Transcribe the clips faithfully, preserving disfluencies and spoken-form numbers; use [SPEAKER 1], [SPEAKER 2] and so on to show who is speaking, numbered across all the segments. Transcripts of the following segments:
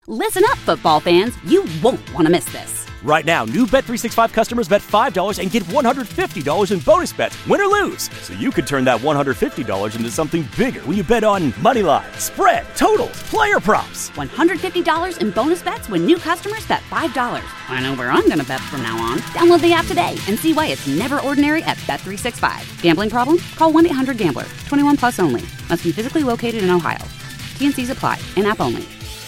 [SPEAKER 1] Listen up, football fans. You won't want to miss this.
[SPEAKER 2] Right now, new Bet three sixty-five customers bet five dollars and get one hundred fifty dollars in bonus bets, win or lose. So you could turn that one hundred fifty dollars into something bigger when you bet on money line, spread, totals, player props.
[SPEAKER 1] one hundred fifty dollars in bonus bets when new customers bet five dollars. I know where I'm going to bet from now on. Download the app today and see why it's never ordinary at Bet three sixty-five. Gambling problem? Call one eight hundred gambler. twenty-one plus only. Must be physically located in Ohio. T N Cs apply. In-app only.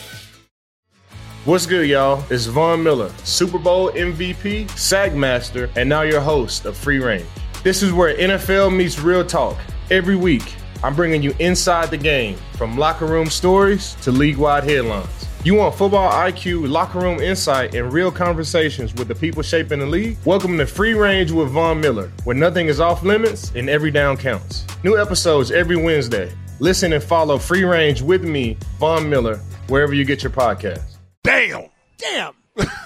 [SPEAKER 3] What's good, y'all? It's Von Miller, Super Bowl M V P, Sack Master, and now your host of Free Range. This is where N F L meets real talk. Every week, I'm bringing you inside the game, from locker room stories to league-wide headlines. You want football I Q, locker room insight, and real conversations with the people shaping the league? Welcome to Free Range with Von Miller, where nothing is off limits and every down counts. New episodes every Wednesday. Listen and follow Free Range with me, Von Miller, wherever you get your podcasts.
[SPEAKER 4] Damn.
[SPEAKER 5] Damn.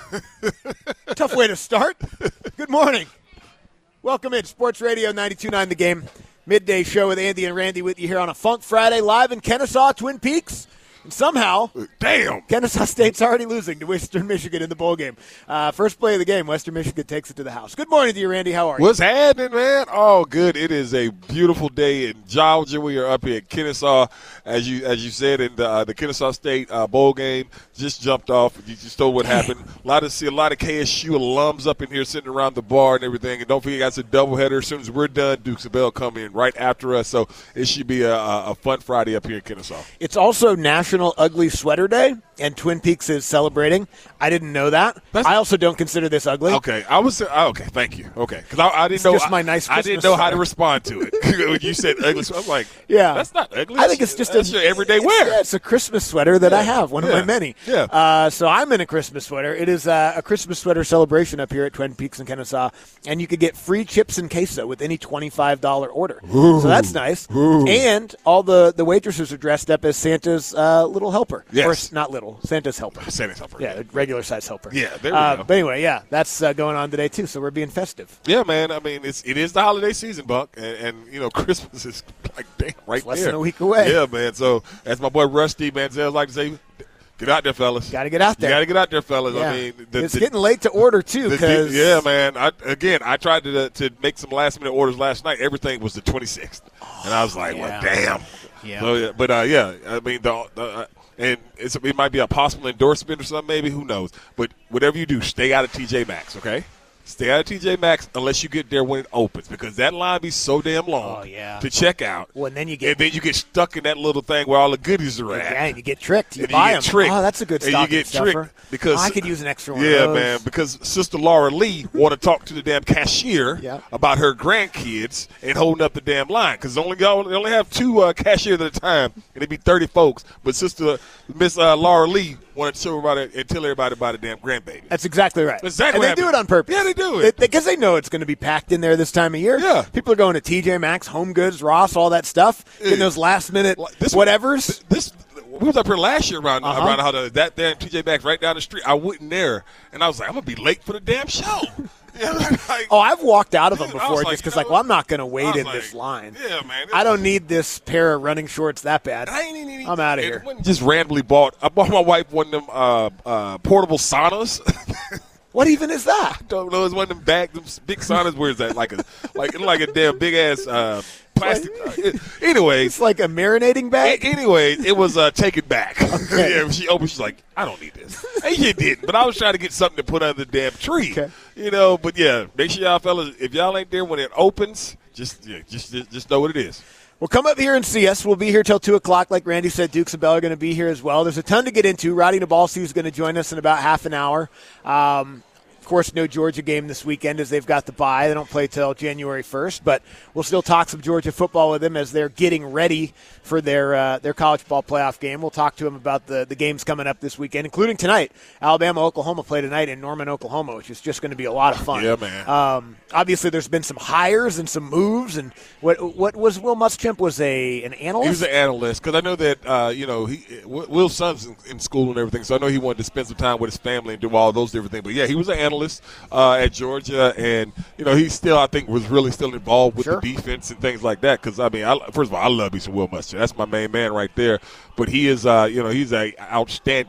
[SPEAKER 5] Tough way to start. Good morning. Welcome in Sports Radio ninety-two point nine The Game. Midday show with Andy and Randy with you here on a Funk Friday, live in Kennesaw, Twin Peaks. And somehow,
[SPEAKER 4] damn,
[SPEAKER 5] Kennesaw State's already losing to Western Michigan in the bowl game. Uh, first play of the game, Western Michigan takes it to the house. Good morning to you, Randy. How are you?
[SPEAKER 4] What's happening, man? Oh, good. It is a beautiful day in Georgia. We are up here at Kennesaw, as you as you said, in the uh, the Kennesaw State uh, bowl game just jumped off. You just told what happened. A lot of see a lot of K S U alums up in here sitting around the bar and everything. And don't forget, that's a doubleheader. As soon as we're done, Dukes and Bell come in right after us. So it should be a, a fun Friday up here in Kennesaw.
[SPEAKER 5] It's also National Ugly Sweater Day, and Twin Peaks is celebrating. I didn't know that. That's, I also don't consider this ugly.
[SPEAKER 4] Okay, I was okay. Thank you. Okay, because I, I didn't
[SPEAKER 5] it's
[SPEAKER 4] know.
[SPEAKER 5] Just my nice.
[SPEAKER 4] I, I didn't know how to respond to it when you said ugly. So I'm like,
[SPEAKER 5] yeah,
[SPEAKER 4] that's not ugly.
[SPEAKER 5] I think it's just
[SPEAKER 4] that's
[SPEAKER 5] a,
[SPEAKER 4] your everyday
[SPEAKER 5] it's,
[SPEAKER 4] wear.
[SPEAKER 5] Yeah, it's a Christmas sweater that
[SPEAKER 4] yeah.
[SPEAKER 5] I have, one
[SPEAKER 4] yeah.
[SPEAKER 5] of my many.
[SPEAKER 4] Yeah.
[SPEAKER 5] Uh, so I'm in a Christmas sweater. It is uh, a Christmas sweater celebration up here at Twin Peaks in Kennesaw, and you could get free chips and queso with any twenty-five dollars order.
[SPEAKER 4] Ooh.
[SPEAKER 5] So that's nice.
[SPEAKER 4] Ooh.
[SPEAKER 5] And all the, the waitresses are dressed up as Santa's uh, little helper.
[SPEAKER 4] Yes.
[SPEAKER 5] Or not little, Santa's helper.
[SPEAKER 4] Santa's helper.
[SPEAKER 5] Yeah, regular size helper.
[SPEAKER 4] Yeah, there we
[SPEAKER 5] uh,
[SPEAKER 4] go.
[SPEAKER 5] But anyway, yeah, that's uh, going on today too. So we're being festive.
[SPEAKER 4] Yeah, man. I mean, it's it is the holiday season, Buck, and, and you know Christmas is like damn right
[SPEAKER 5] it's less
[SPEAKER 4] there.
[SPEAKER 5] than a week away.
[SPEAKER 4] Yeah, man. So as my boy Rusty Manziel like to say, get out there, fellas.
[SPEAKER 5] Got to get out there.
[SPEAKER 4] You got to get out there, fellas.
[SPEAKER 5] Yeah.
[SPEAKER 4] I mean, the,
[SPEAKER 5] it's
[SPEAKER 4] the,
[SPEAKER 5] getting late to order too.
[SPEAKER 4] the,
[SPEAKER 5] Cause
[SPEAKER 4] yeah, man. I, again, I tried to to make some last minute orders last night. Everything was the twenty-sixth, oh, and I was like,
[SPEAKER 5] yeah.
[SPEAKER 4] well, damn.
[SPEAKER 5] Yeah.
[SPEAKER 4] So, yeah. But uh, yeah, I mean the. the uh, And it's, it might be a possible endorsement or something, maybe. Who knows? But whatever you do, stay out of T J Maxx, okay? Stay out of T J Maxx unless you get there when it opens, because that line be so damn long
[SPEAKER 5] oh, yeah.
[SPEAKER 4] to check out.
[SPEAKER 5] Well, and then you get
[SPEAKER 4] and then you get stuck in that little thing where all the goodies are at.
[SPEAKER 5] Yeah, and you get tricked. You
[SPEAKER 4] and
[SPEAKER 5] buy
[SPEAKER 4] you
[SPEAKER 5] them.
[SPEAKER 4] get tricked.
[SPEAKER 5] Oh, that's a good
[SPEAKER 4] and
[SPEAKER 5] stocking
[SPEAKER 4] you get
[SPEAKER 5] stuffer.
[SPEAKER 4] tricked because
[SPEAKER 5] oh, I could use an extra one.
[SPEAKER 4] Yeah,
[SPEAKER 5] of those.
[SPEAKER 4] man. Because Sister Laura Lee want to talk to the damn cashier
[SPEAKER 5] yeah.
[SPEAKER 4] about her grandkids and holding up the damn line, because only y'all they only have two uh, cashiers at a time, and it'd be thirty folks. But Sister Miss uh, Laura Lee wanted to show everybody and tell everybody about a damn grandbaby.
[SPEAKER 5] That's exactly right.
[SPEAKER 4] That's exactly
[SPEAKER 5] and
[SPEAKER 4] what
[SPEAKER 5] they do
[SPEAKER 4] happened.
[SPEAKER 5] it on purpose.
[SPEAKER 4] Yeah, they do it
[SPEAKER 5] because they, they know it's going to be packed in there this time of year.
[SPEAKER 4] Yeah,
[SPEAKER 5] people are going to T J Maxx, Home Goods, Ross, all that stuff. Getting those last minute
[SPEAKER 4] this,
[SPEAKER 5] whatevers.
[SPEAKER 4] This. We was up here last year around
[SPEAKER 5] uh-huh.
[SPEAKER 4] around how the, that damn T J Maxx right down the street. I wasn't there, and I was like, I'm gonna be late for the damn show. Yeah, like,
[SPEAKER 5] oh, I've walked out of them
[SPEAKER 4] dude,
[SPEAKER 5] before
[SPEAKER 4] like,
[SPEAKER 5] just because,
[SPEAKER 4] you know,
[SPEAKER 5] like, well, I'm not going to wait in
[SPEAKER 4] like,
[SPEAKER 5] this line.
[SPEAKER 4] Yeah, man.
[SPEAKER 5] I don't need this pair of running shorts that bad.
[SPEAKER 4] I ain't, ain't, ain't,
[SPEAKER 5] I'm out of
[SPEAKER 4] it
[SPEAKER 5] here.
[SPEAKER 4] Wasn't just randomly bought. I bought my wife one of them uh, uh, portable saunas.
[SPEAKER 5] What even is that?
[SPEAKER 4] I don't know. It's one of them bags, them big saunas. Where is that? Like a like like a damn big ass uh, plastic. Anyway,
[SPEAKER 5] it's like a marinating bag.
[SPEAKER 4] Anyway, it was uh, take it back.
[SPEAKER 5] Okay.
[SPEAKER 4] Yeah, she opened. She's like, I don't need this. And you didn't. But I was trying to get something to put under the damn tree.
[SPEAKER 5] Okay.
[SPEAKER 4] You know. But yeah, make sure y'all fellas, if y'all ain't there when it opens, just yeah, just just, just know what it is.
[SPEAKER 5] Well, come up here and see us. We'll be here till two o'clock. Like Randy said, Dukes and Bell are going to be here as well. There's a ton to get into. Roddy Nabalsi is going to join us in about half an hour. Um, of course, no Georgia game this weekend as they've got the bye. They don't play till January first, but we'll still talk some Georgia football with them as they're getting ready for their uh, their college ball playoff game. We'll talk to them about the, the games coming up this weekend, including tonight. Alabama, Oklahoma play tonight in Norman, Oklahoma, which is just going to be a lot of fun.
[SPEAKER 4] Yeah, man.
[SPEAKER 5] Um, obviously, there's been some hires and some moves. And what what was Will Muschamp was a an analyst?
[SPEAKER 4] He was an analyst because I know that uh, you know he Will's son's in, in school and everything, so I know he wanted to spend some time with his family and do all those different things. But yeah, he was an analyst uh, at Georgia, and you know he still I think was really still involved with
[SPEAKER 5] sure.
[SPEAKER 4] the defense and things like that. Because I mean, I, first of all, I love me some Will Muschamp. That's my main man right there. But he is, uh, you know, he's a outstanding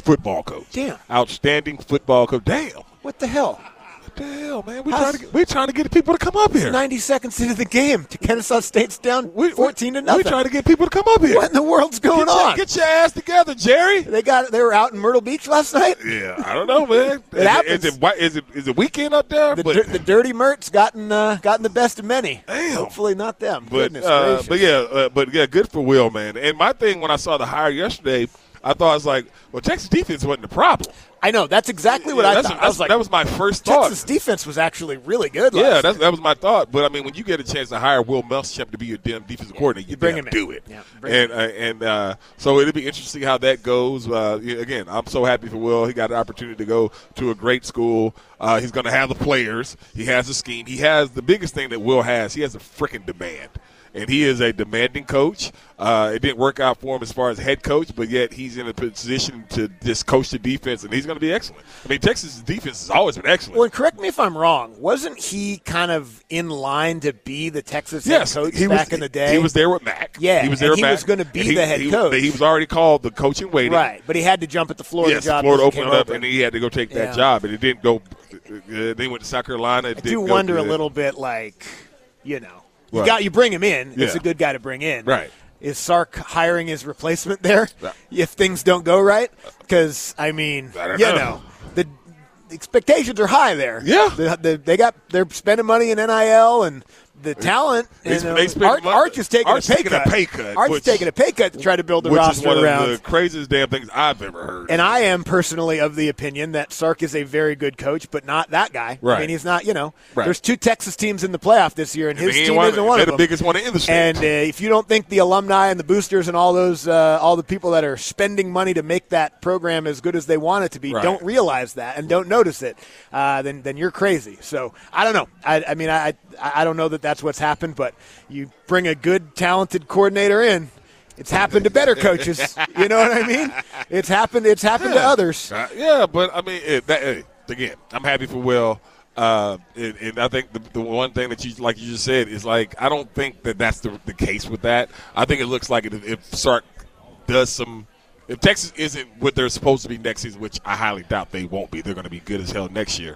[SPEAKER 4] football coach.
[SPEAKER 5] Damn.
[SPEAKER 4] Outstanding football coach. Damn.
[SPEAKER 5] What the hell?
[SPEAKER 4] What the hell, man? We're
[SPEAKER 5] How's-
[SPEAKER 4] trying, to get, we're trying to get people to come up here.
[SPEAKER 5] ninety seconds into the game. Kennesaw State's down
[SPEAKER 4] We- we-
[SPEAKER 5] fourteen to nothing.
[SPEAKER 4] We're trying to get people to come up here.
[SPEAKER 5] What in the world's going
[SPEAKER 4] get your,
[SPEAKER 5] on?
[SPEAKER 4] Get your ass together, Jerry.
[SPEAKER 5] They got. They were out in Myrtle Beach last night.
[SPEAKER 4] Yeah, I don't know, man.
[SPEAKER 5] It happens.
[SPEAKER 4] Is it, is, it, is, it, is it weekend up there?
[SPEAKER 5] The,
[SPEAKER 4] but,
[SPEAKER 5] dir- the dirty Mert's gotten uh, gotten the best of many.
[SPEAKER 4] Damn.
[SPEAKER 5] Hopefully not them.
[SPEAKER 4] But
[SPEAKER 5] Goodness
[SPEAKER 4] uh,
[SPEAKER 5] gracious.
[SPEAKER 4] but yeah, uh, but yeah, good for Will, man. And my thing when I saw the hire yesterday, I thought I was like, well, Texas defense wasn't the problem.
[SPEAKER 5] I know that's exactly what
[SPEAKER 4] Yeah,
[SPEAKER 5] I
[SPEAKER 4] that's-
[SPEAKER 5] thought. I
[SPEAKER 4] that's-
[SPEAKER 5] was like,
[SPEAKER 4] that was my first thought.
[SPEAKER 5] Texas defense was actually really good. Last
[SPEAKER 4] Yeah,
[SPEAKER 5] year.
[SPEAKER 4] that's, that was my thought. But I mean, when you get a chance to hire Will Muschamp to be your damn defensive coordinator, you,
[SPEAKER 5] You bring
[SPEAKER 4] damn
[SPEAKER 5] him in.
[SPEAKER 4] do it.
[SPEAKER 5] Yeah, bring him
[SPEAKER 4] and uh, and uh, so it'll be interesting how that goes. Uh, yeah, again, I'm so happy for Will. He got an opportunity to go to a great school. Uh, he's going to have the players. He has a scheme. He has the biggest thing that Will has. He has a freaking demand. And he is a demanding coach. Uh, it didn't work out for him as far as head coach, but yet he's in a position to just coach the defense, and he's going to be excellent. I mean, Texas' defense has always been excellent.
[SPEAKER 5] Well, and correct me if I'm wrong. Wasn't he kind of in line to be the Texas
[SPEAKER 4] yes,
[SPEAKER 5] head coach
[SPEAKER 4] he
[SPEAKER 5] back
[SPEAKER 4] was,
[SPEAKER 5] in the day?
[SPEAKER 4] He was there with Mac.
[SPEAKER 5] Yeah,
[SPEAKER 4] he was
[SPEAKER 5] and
[SPEAKER 4] there.
[SPEAKER 5] he
[SPEAKER 4] with Mac.
[SPEAKER 5] was gonna be
[SPEAKER 4] And he-
[SPEAKER 5] the head
[SPEAKER 4] he,
[SPEAKER 5] coach.
[SPEAKER 4] He was already called the coach in waiting.
[SPEAKER 5] right, but he had to jump at the Florida
[SPEAKER 4] Yes,
[SPEAKER 5] job.
[SPEAKER 4] Florida
[SPEAKER 5] because it
[SPEAKER 4] opened
[SPEAKER 5] came
[SPEAKER 4] up,
[SPEAKER 5] open.
[SPEAKER 4] and he had to go take that
[SPEAKER 5] Yeah.
[SPEAKER 4] job, and it didn't go. Uh, they went to South Carolina. It
[SPEAKER 5] I
[SPEAKER 4] didn't
[SPEAKER 5] do
[SPEAKER 4] go
[SPEAKER 5] wonder a
[SPEAKER 4] good.
[SPEAKER 5] little bit, like, you know, you
[SPEAKER 4] Right.
[SPEAKER 5] got you bring him in. It's
[SPEAKER 4] Yeah.
[SPEAKER 5] a good guy to bring in.
[SPEAKER 4] Right.
[SPEAKER 5] Is Sark hiring his replacement there
[SPEAKER 4] Yeah.
[SPEAKER 5] if things don't go right? Because I mean,
[SPEAKER 4] I don't
[SPEAKER 5] you
[SPEAKER 4] know.
[SPEAKER 5] know, the, the expectations are high there.
[SPEAKER 4] Yeah.
[SPEAKER 5] the, the, they got they're spending money in N I L and the talent.
[SPEAKER 4] They-
[SPEAKER 5] and, uh,
[SPEAKER 4] they spend
[SPEAKER 5] Arch,
[SPEAKER 4] money-
[SPEAKER 5] Arch is taking
[SPEAKER 4] Arch's
[SPEAKER 5] a pay
[SPEAKER 4] taking a
[SPEAKER 5] cut.
[SPEAKER 4] pay cut,
[SPEAKER 5] Arch is
[SPEAKER 4] which-
[SPEAKER 5] taking a pay cut to try to build the
[SPEAKER 4] which is
[SPEAKER 5] roster
[SPEAKER 4] one of
[SPEAKER 5] around.
[SPEAKER 4] the craziest damn things I've ever heard.
[SPEAKER 5] And I am personally of the opinion that Sark is a very good coach, but not that guy. I
[SPEAKER 4] Right.
[SPEAKER 5] mean, he's not, you know,
[SPEAKER 4] Right.
[SPEAKER 5] there's two Texas teams in the playoff this year, and his
[SPEAKER 4] He ain't
[SPEAKER 5] team
[SPEAKER 4] one-
[SPEAKER 5] isn't one
[SPEAKER 4] they're
[SPEAKER 5] of
[SPEAKER 4] the
[SPEAKER 5] them.
[SPEAKER 4] biggest one in the state.
[SPEAKER 5] And uh, if you don't think the alumni and the boosters and all those, uh, all the people that are spending money to make that program as good as they want it to be,
[SPEAKER 4] Right.
[SPEAKER 5] don't realize that and don't notice it, uh, then then you're crazy. So I don't know. I, I mean, I I don't know that that's what's happened, but you bring a good, talented coordinator in. It's happened to better coaches. You know what I mean? It's happened. It's happened to
[SPEAKER 4] Yeah.
[SPEAKER 5] others.
[SPEAKER 4] Uh, yeah, but I mean, it, that, hey, again, I'm happy for Will. Uh, and, and I think the, the one thing that you, like you just said, is like I don't think that that's the, the case with that. I think it looks like if, if Sark does some, if Texas isn't what they're supposed to be next season, which I highly doubt they won't be, they're going to be good as hell next year.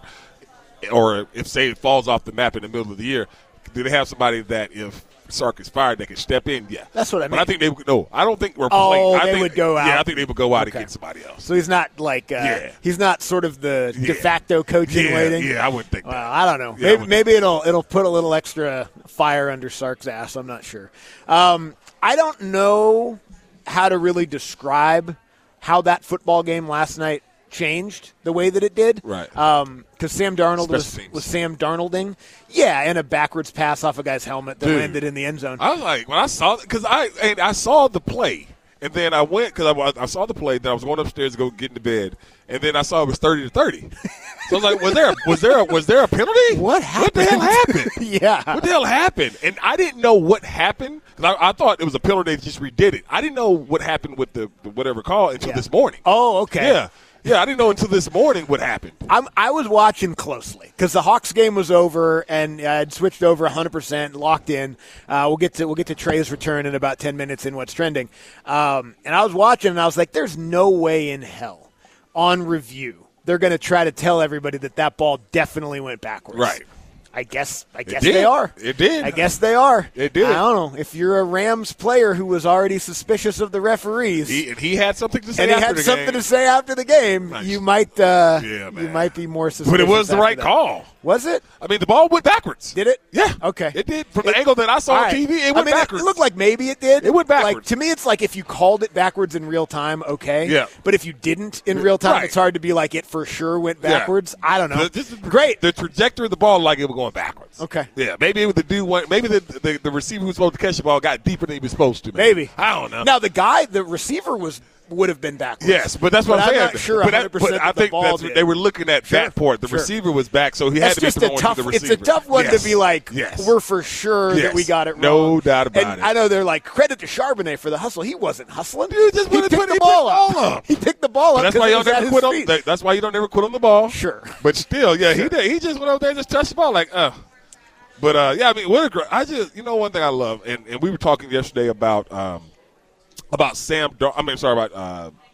[SPEAKER 4] Or if say it falls off the map in the middle of the year, do they have somebody that if Sark is fired, they can step in? Yeah,
[SPEAKER 5] That's what I
[SPEAKER 4] But
[SPEAKER 5] mean.
[SPEAKER 4] I think they would. No, I don't think we're.
[SPEAKER 5] Oh,
[SPEAKER 4] playing. I
[SPEAKER 5] they
[SPEAKER 4] think,
[SPEAKER 5] would go
[SPEAKER 4] Yeah,
[SPEAKER 5] out.
[SPEAKER 4] I think they would go out
[SPEAKER 5] Okay.
[SPEAKER 4] and get somebody else.
[SPEAKER 5] So he's not like uh,
[SPEAKER 4] Yeah.
[SPEAKER 5] he's not sort of the
[SPEAKER 4] Yeah.
[SPEAKER 5] de facto coach in
[SPEAKER 4] Yeah,
[SPEAKER 5] waiting.
[SPEAKER 4] yeah, I wouldn't think
[SPEAKER 5] Well,
[SPEAKER 4] that.
[SPEAKER 5] I don't know.
[SPEAKER 4] Yeah, I
[SPEAKER 5] maybe
[SPEAKER 4] wouldn't
[SPEAKER 5] maybe it'll it'll put a little extra fire under Sark's ass. I'm not sure. Um, I don't know how to really describe how that football game last night changed the way that it did.
[SPEAKER 4] Right.
[SPEAKER 5] Because Sam Darnold was,
[SPEAKER 4] Special teams.
[SPEAKER 5] was Sam Darnolding. Yeah, and a backwards pass off a guy's helmet that
[SPEAKER 4] Dude.
[SPEAKER 5] landed in the end zone.
[SPEAKER 4] I was like, when I saw, because I and I saw the play, and then I went because I, I saw the play. Then I was going upstairs to go get into bed, and then I saw it was thirty to thirty. So I was like, was there was there a, was there a penalty?
[SPEAKER 5] What
[SPEAKER 4] What the hell
[SPEAKER 5] happened?
[SPEAKER 4] happened?
[SPEAKER 5] Yeah.
[SPEAKER 4] What the hell happened? And I didn't know what happened because I, I thought it was a penalty. They just redid it. I didn't know what happened with the, the whatever call until
[SPEAKER 5] Yeah.
[SPEAKER 4] this morning.
[SPEAKER 5] Oh, okay.
[SPEAKER 4] Yeah, yeah. I didn't know until this morning what happened.
[SPEAKER 5] I'm, I was watching closely because the Hawks game was over and I had switched over one hundred percent, locked in. Uh, we'll get to we'll get to Trey's return in about ten minutes in what's trending. Um, and I was watching and I was like, "There's no way in hell on review they're going to try to tell everybody that that ball definitely went backwards."
[SPEAKER 4] Right.
[SPEAKER 5] I guess I guess
[SPEAKER 4] did.
[SPEAKER 5] they are.
[SPEAKER 4] It did.
[SPEAKER 5] I guess they are.
[SPEAKER 4] It did.
[SPEAKER 5] I don't know. If you're a Rams player who was already suspicious of the referees,
[SPEAKER 4] He, and he had something to say
[SPEAKER 5] and he
[SPEAKER 4] after
[SPEAKER 5] had
[SPEAKER 4] the
[SPEAKER 5] something
[SPEAKER 4] game.
[SPEAKER 5] to say after the game,
[SPEAKER 4] Nice.
[SPEAKER 5] you might uh,
[SPEAKER 4] Yeah,
[SPEAKER 5] you
[SPEAKER 4] man.
[SPEAKER 5] might be more suspicious.
[SPEAKER 4] But it was the
[SPEAKER 5] after
[SPEAKER 4] right
[SPEAKER 5] that.
[SPEAKER 4] call.
[SPEAKER 5] Was it?
[SPEAKER 4] I mean, the ball went backwards.
[SPEAKER 5] Did it?
[SPEAKER 4] Yeah.
[SPEAKER 5] Okay.
[SPEAKER 4] It did. From
[SPEAKER 5] It-
[SPEAKER 4] the angle that I saw
[SPEAKER 5] All
[SPEAKER 4] on
[SPEAKER 5] right.
[SPEAKER 4] T V, it
[SPEAKER 5] I
[SPEAKER 4] went
[SPEAKER 5] mean,
[SPEAKER 4] backwards.
[SPEAKER 5] It looked like maybe it did.
[SPEAKER 4] It went
[SPEAKER 5] Like,
[SPEAKER 4] backwards.
[SPEAKER 5] to me, it's like if you called it backwards in real time, okay.
[SPEAKER 4] Yeah.
[SPEAKER 5] But if you didn't in real time,
[SPEAKER 4] Right.
[SPEAKER 5] it's hard to be like it for sure went
[SPEAKER 4] Yeah.
[SPEAKER 5] backwards. I don't know.
[SPEAKER 4] The- this is-
[SPEAKER 5] Great.
[SPEAKER 4] The trajectory of the ball, like it was going backwards.
[SPEAKER 5] Okay.
[SPEAKER 4] Yeah. Maybe it was the dude. Went, maybe the, the the receiver who was supposed to catch the ball got deeper than he was supposed to.
[SPEAKER 5] Maybe.
[SPEAKER 4] I don't know.
[SPEAKER 5] Now, the guy, the receiver was would have been backwards.
[SPEAKER 4] Yes, but that's what
[SPEAKER 5] But
[SPEAKER 4] I'm
[SPEAKER 5] I'm
[SPEAKER 4] saying.
[SPEAKER 5] not sure
[SPEAKER 4] but, that,
[SPEAKER 5] one hundred percent
[SPEAKER 4] but I
[SPEAKER 5] that the
[SPEAKER 4] think
[SPEAKER 5] ball
[SPEAKER 4] that's
[SPEAKER 5] did.
[SPEAKER 4] what they were looking at
[SPEAKER 5] Sure,
[SPEAKER 4] that part. The
[SPEAKER 5] sure.
[SPEAKER 4] receiver was back, so he
[SPEAKER 5] That's
[SPEAKER 4] had to be
[SPEAKER 5] just a
[SPEAKER 4] throwing
[SPEAKER 5] tough.
[SPEAKER 4] to the
[SPEAKER 5] It's
[SPEAKER 4] receiver.
[SPEAKER 5] a tough one
[SPEAKER 4] Yes.
[SPEAKER 5] to be like.
[SPEAKER 4] Yes.
[SPEAKER 5] We're for sure that
[SPEAKER 4] Yes.
[SPEAKER 5] we got it wrong.
[SPEAKER 4] No doubt about
[SPEAKER 5] and
[SPEAKER 4] it.
[SPEAKER 5] I know they're like credit to Charbonnet for the hustle. He wasn't hustling.
[SPEAKER 4] Dude, just
[SPEAKER 5] he
[SPEAKER 4] put it-
[SPEAKER 5] picked
[SPEAKER 4] put it-
[SPEAKER 5] the
[SPEAKER 4] he
[SPEAKER 5] ball
[SPEAKER 4] picked the
[SPEAKER 5] up.
[SPEAKER 4] ball up.
[SPEAKER 5] He picked the ball
[SPEAKER 4] But
[SPEAKER 5] up.
[SPEAKER 4] that's
[SPEAKER 5] 'cause
[SPEAKER 4] why
[SPEAKER 5] it
[SPEAKER 4] you
[SPEAKER 5] was
[SPEAKER 4] don't
[SPEAKER 5] at
[SPEAKER 4] never
[SPEAKER 5] his
[SPEAKER 4] quit on.
[SPEAKER 5] feet.
[SPEAKER 4] that- That's why you don't never quit on the ball.
[SPEAKER 5] Sure.
[SPEAKER 4] But still, yeah, he did. He just went over there and just touched the ball like, uh. But uh, yeah, I mean, what a great. I just, you know, one thing I love, and, and we were talking yesterday about um, about Sam. Dar- I mean, sorry about uh,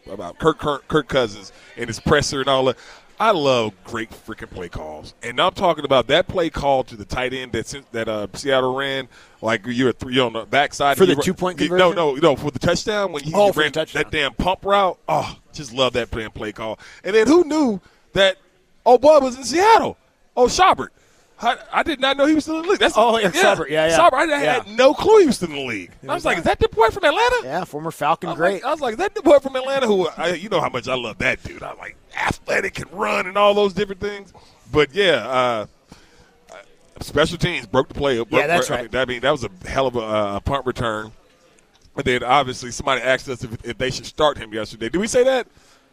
[SPEAKER 4] about Kirk, Kirk, Kirk Cousins and his presser and all that. I love great freaking play calls, and I'm talking about that play call to the tight end that that uh, Seattle ran. Like you're a three on the backside
[SPEAKER 5] for the two point conversion.
[SPEAKER 4] No, no, no, for the touchdown when he
[SPEAKER 5] oh,
[SPEAKER 4] ran that damn pump route. Oh, just love that damn play call. And then who knew that? Oh, boy, was in Seattle. Oh, Schaubert. I, I did not know he was still in the league. That's,
[SPEAKER 5] oh, yeah, Schaubert. Yeah, yeah.
[SPEAKER 4] Schaubert. I had
[SPEAKER 5] yeah.
[SPEAKER 4] no clue he was still in the league. I was like, is that the boy from Atlanta?
[SPEAKER 5] Yeah, former Falcon
[SPEAKER 4] I
[SPEAKER 5] great.
[SPEAKER 4] Like, I was like, is that the boy from Atlanta who, I, you know how much I love that dude. I'm like, athletic, can run and all those different things. But, yeah, uh, special teams broke the play. Broke,
[SPEAKER 5] yeah, that's
[SPEAKER 4] I
[SPEAKER 5] right.
[SPEAKER 4] mean, I mean, that was a hell of a uh, punt return. And then, obviously, somebody asked us if, if they should start him yesterday. Did we say that?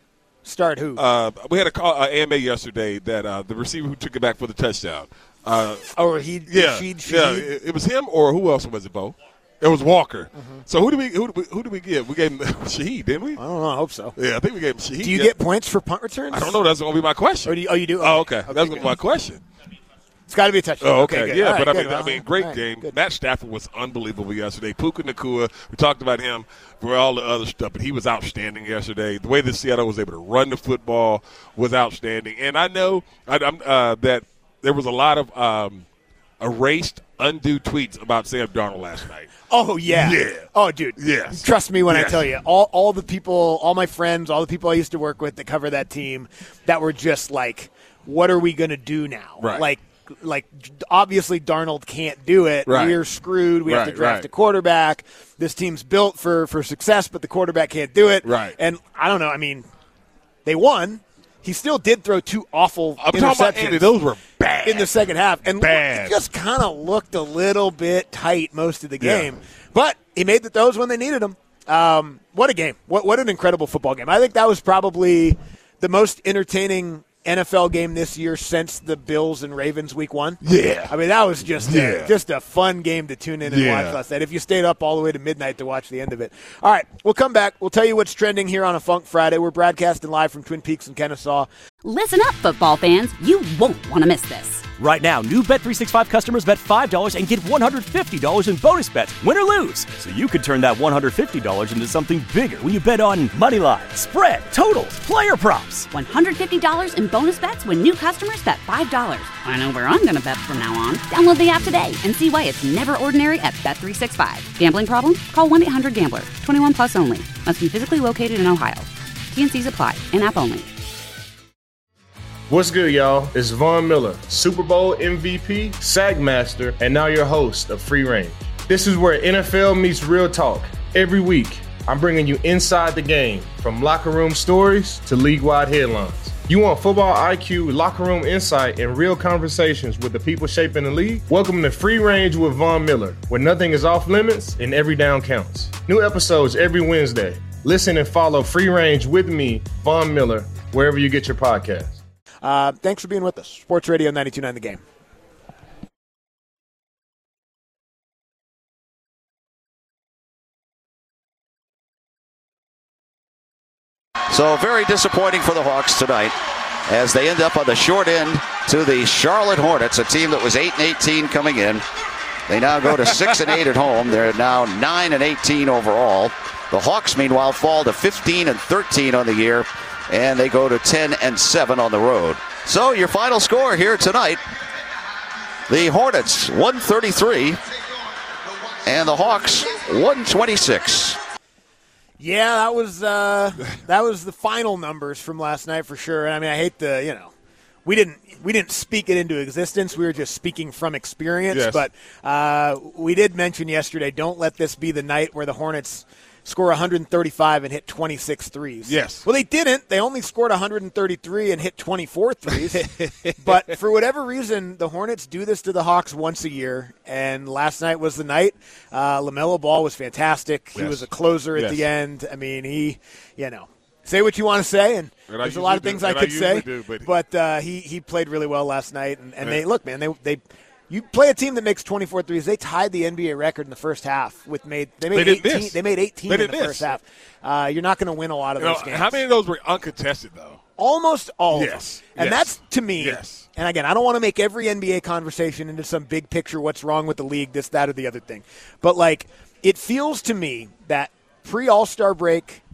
[SPEAKER 5] Start who?
[SPEAKER 4] Uh, we had a call, uh, A M A yesterday that uh, the receiver who took it back for the touchdown. Uh,
[SPEAKER 5] oh, he,
[SPEAKER 4] yeah,
[SPEAKER 5] Shaheed, Shaheed.
[SPEAKER 4] yeah. It, it was him, or who else was it, Bo? It was Walker.
[SPEAKER 5] Mm-hmm.
[SPEAKER 4] So who did we who did we, who did we give? We gave him Shaheed, didn't we?
[SPEAKER 5] I don't know. I hope so.
[SPEAKER 4] Yeah, I think we gave him Shaheed.
[SPEAKER 5] Do you
[SPEAKER 4] yeah.
[SPEAKER 5] get points for punt returns?
[SPEAKER 4] I don't know. That's going to be my question.
[SPEAKER 5] Or do you, oh, you do? Okay.
[SPEAKER 4] Oh, okay.
[SPEAKER 5] okay
[SPEAKER 4] That's going to be my question.
[SPEAKER 5] It's got to be a touchdown.
[SPEAKER 4] Oh, okay.
[SPEAKER 5] okay
[SPEAKER 4] yeah,
[SPEAKER 5] right,
[SPEAKER 4] but I
[SPEAKER 5] good.
[SPEAKER 4] mean, I mean, great right, game. Good. Matt Stafford was unbelievable yesterday. Puka Nacua, we talked about him for all the other stuff, but he was outstanding yesterday. The way that Seattle was able to run the football was outstanding. And I know I, I'm, uh, that there was a lot of um, erased, undue tweets about Sam Darnold last night.
[SPEAKER 5] Oh, yeah.
[SPEAKER 4] Yeah.
[SPEAKER 5] Oh, dude.
[SPEAKER 4] Yes.
[SPEAKER 5] Trust me when
[SPEAKER 4] yes.
[SPEAKER 5] I tell you. All all the people, all my friends, all the people I used to work with that cover that team that were just like, what are we going to do now?
[SPEAKER 4] Right.
[SPEAKER 5] Like, like obviously Darnold can't do it.
[SPEAKER 4] Right.
[SPEAKER 5] We're screwed. We
[SPEAKER 4] right,
[SPEAKER 5] have to draft
[SPEAKER 4] right.
[SPEAKER 5] a quarterback. This team's built for, for success, but the quarterback can't do it.
[SPEAKER 4] Right.
[SPEAKER 5] And I don't know. I mean, they won. He still did throw two awful
[SPEAKER 4] I'm
[SPEAKER 5] interceptions.
[SPEAKER 4] talking about, Andy, those were bad.
[SPEAKER 5] In the second half. And
[SPEAKER 4] bad.
[SPEAKER 5] it just kind of looked a little bit tight most of the game.
[SPEAKER 4] Yeah.
[SPEAKER 5] But he made the throws when they needed them. Um, what a game. What, what an incredible football game. I think that was probably the most entertaining N F L game this year since the Bills and Ravens week one.
[SPEAKER 4] Yeah.
[SPEAKER 5] I mean, that was just
[SPEAKER 4] yeah.
[SPEAKER 5] a, just a fun game to tune in and
[SPEAKER 4] yeah.
[SPEAKER 5] watch last night. If you stayed up all the way to midnight to watch the end of it. All right, we'll come back. We'll tell you what's trending here on a Funk Friday. We're broadcasting live from Twin Peaks and Kennesaw.
[SPEAKER 1] Listen up, football fans. You won't want to miss this.
[SPEAKER 2] Right now, new Bet three sixty-five customers bet five dollars and get one hundred fifty dollars in bonus bets, win or lose. So you could turn that one hundred fifty dollars into something bigger when you bet on money line, spread, totals, player props.
[SPEAKER 1] one hundred fifty dollars in bonus bets when new customers bet five dollars. I know where I'm going to bet from now on. Download the app today and see why it's never ordinary at Bet three sixty-five. Gambling problem? Call one eight hundred gambler. twenty-one plus only. Must be physically located in Ohio. T N Cs apply. In-app only.
[SPEAKER 3] What's good, y'all? It's Von Miller, Super Bowl M V P, Sack Master, and now your host of Free Range. This is where N F L meets real talk. Every week, I'm bringing you inside the game, from locker room stories to league-wide headlines. You want football I Q, locker room insight, and real conversations with the people shaping the league? Welcome to Free Range with Von Miller, where nothing is off limits and every down counts. New episodes every Wednesday. Listen and follow Free Range with me, Von Miller, wherever you get your podcasts.
[SPEAKER 5] Uh, thanks for being with us. Sports Radio ninety-two point nine The Game.
[SPEAKER 6] So very disappointing for the Hawks tonight as they end up on the short end to the Charlotte Hornets, a team that was eight and eighteen coming in. They now go to six and eight at home. They're now nine and eighteen overall. The Hawks, meanwhile, fall to fifteen and thirteen on the year, and they go to ten and seven on the road. So your final score here tonight, the Hornets one thirty-three and the Hawks one twenty-six.
[SPEAKER 5] Yeah, that was uh, that was the final numbers from last night for sure. And I mean, I hate the, you know, we didn't we didn't speak it into existence. We were just speaking from experience.
[SPEAKER 4] Yes.
[SPEAKER 5] But uh, we did mention yesterday, don't let this be the night where the Hornets score one hundred thirty-five and hit twenty-six threes.
[SPEAKER 4] Yes.
[SPEAKER 5] Well, they didn't. They only scored one hundred thirty-three and hit twenty-four threes. But for whatever reason, the Hornets do this to the Hawks once a year, and last night was the night. Uh, LaMelo Ball was fantastic. He
[SPEAKER 4] yes.
[SPEAKER 5] was a closer at
[SPEAKER 4] yes.
[SPEAKER 5] the end. I mean, he, you know, say what you want to say, and,
[SPEAKER 4] and
[SPEAKER 5] there's a lot of things
[SPEAKER 4] do,
[SPEAKER 5] I could
[SPEAKER 4] I
[SPEAKER 5] say.
[SPEAKER 4] Do, but
[SPEAKER 5] but uh, he, he played really well last night, and, and
[SPEAKER 4] yeah.
[SPEAKER 5] they look, man, they they. You play a team that makes twenty-four threes. They tied the N B A record in the first half with made they made
[SPEAKER 4] they
[SPEAKER 5] eighteen.
[SPEAKER 4] Miss.
[SPEAKER 5] They made eighteen
[SPEAKER 4] they
[SPEAKER 5] in the
[SPEAKER 4] miss.
[SPEAKER 5] first half. Uh, you're not going to win a lot of
[SPEAKER 4] you
[SPEAKER 5] those
[SPEAKER 4] know,
[SPEAKER 5] games.
[SPEAKER 4] How many of those were uncontested though?
[SPEAKER 5] Almost all
[SPEAKER 4] yes.
[SPEAKER 5] of them. And
[SPEAKER 4] yes.
[SPEAKER 5] that's to me.
[SPEAKER 4] Yes.
[SPEAKER 5] And again, I don't want to make every N B A conversation into some big picture. What's wrong with the league? This, that, or the other thing. But like, it feels to me that pre All Star break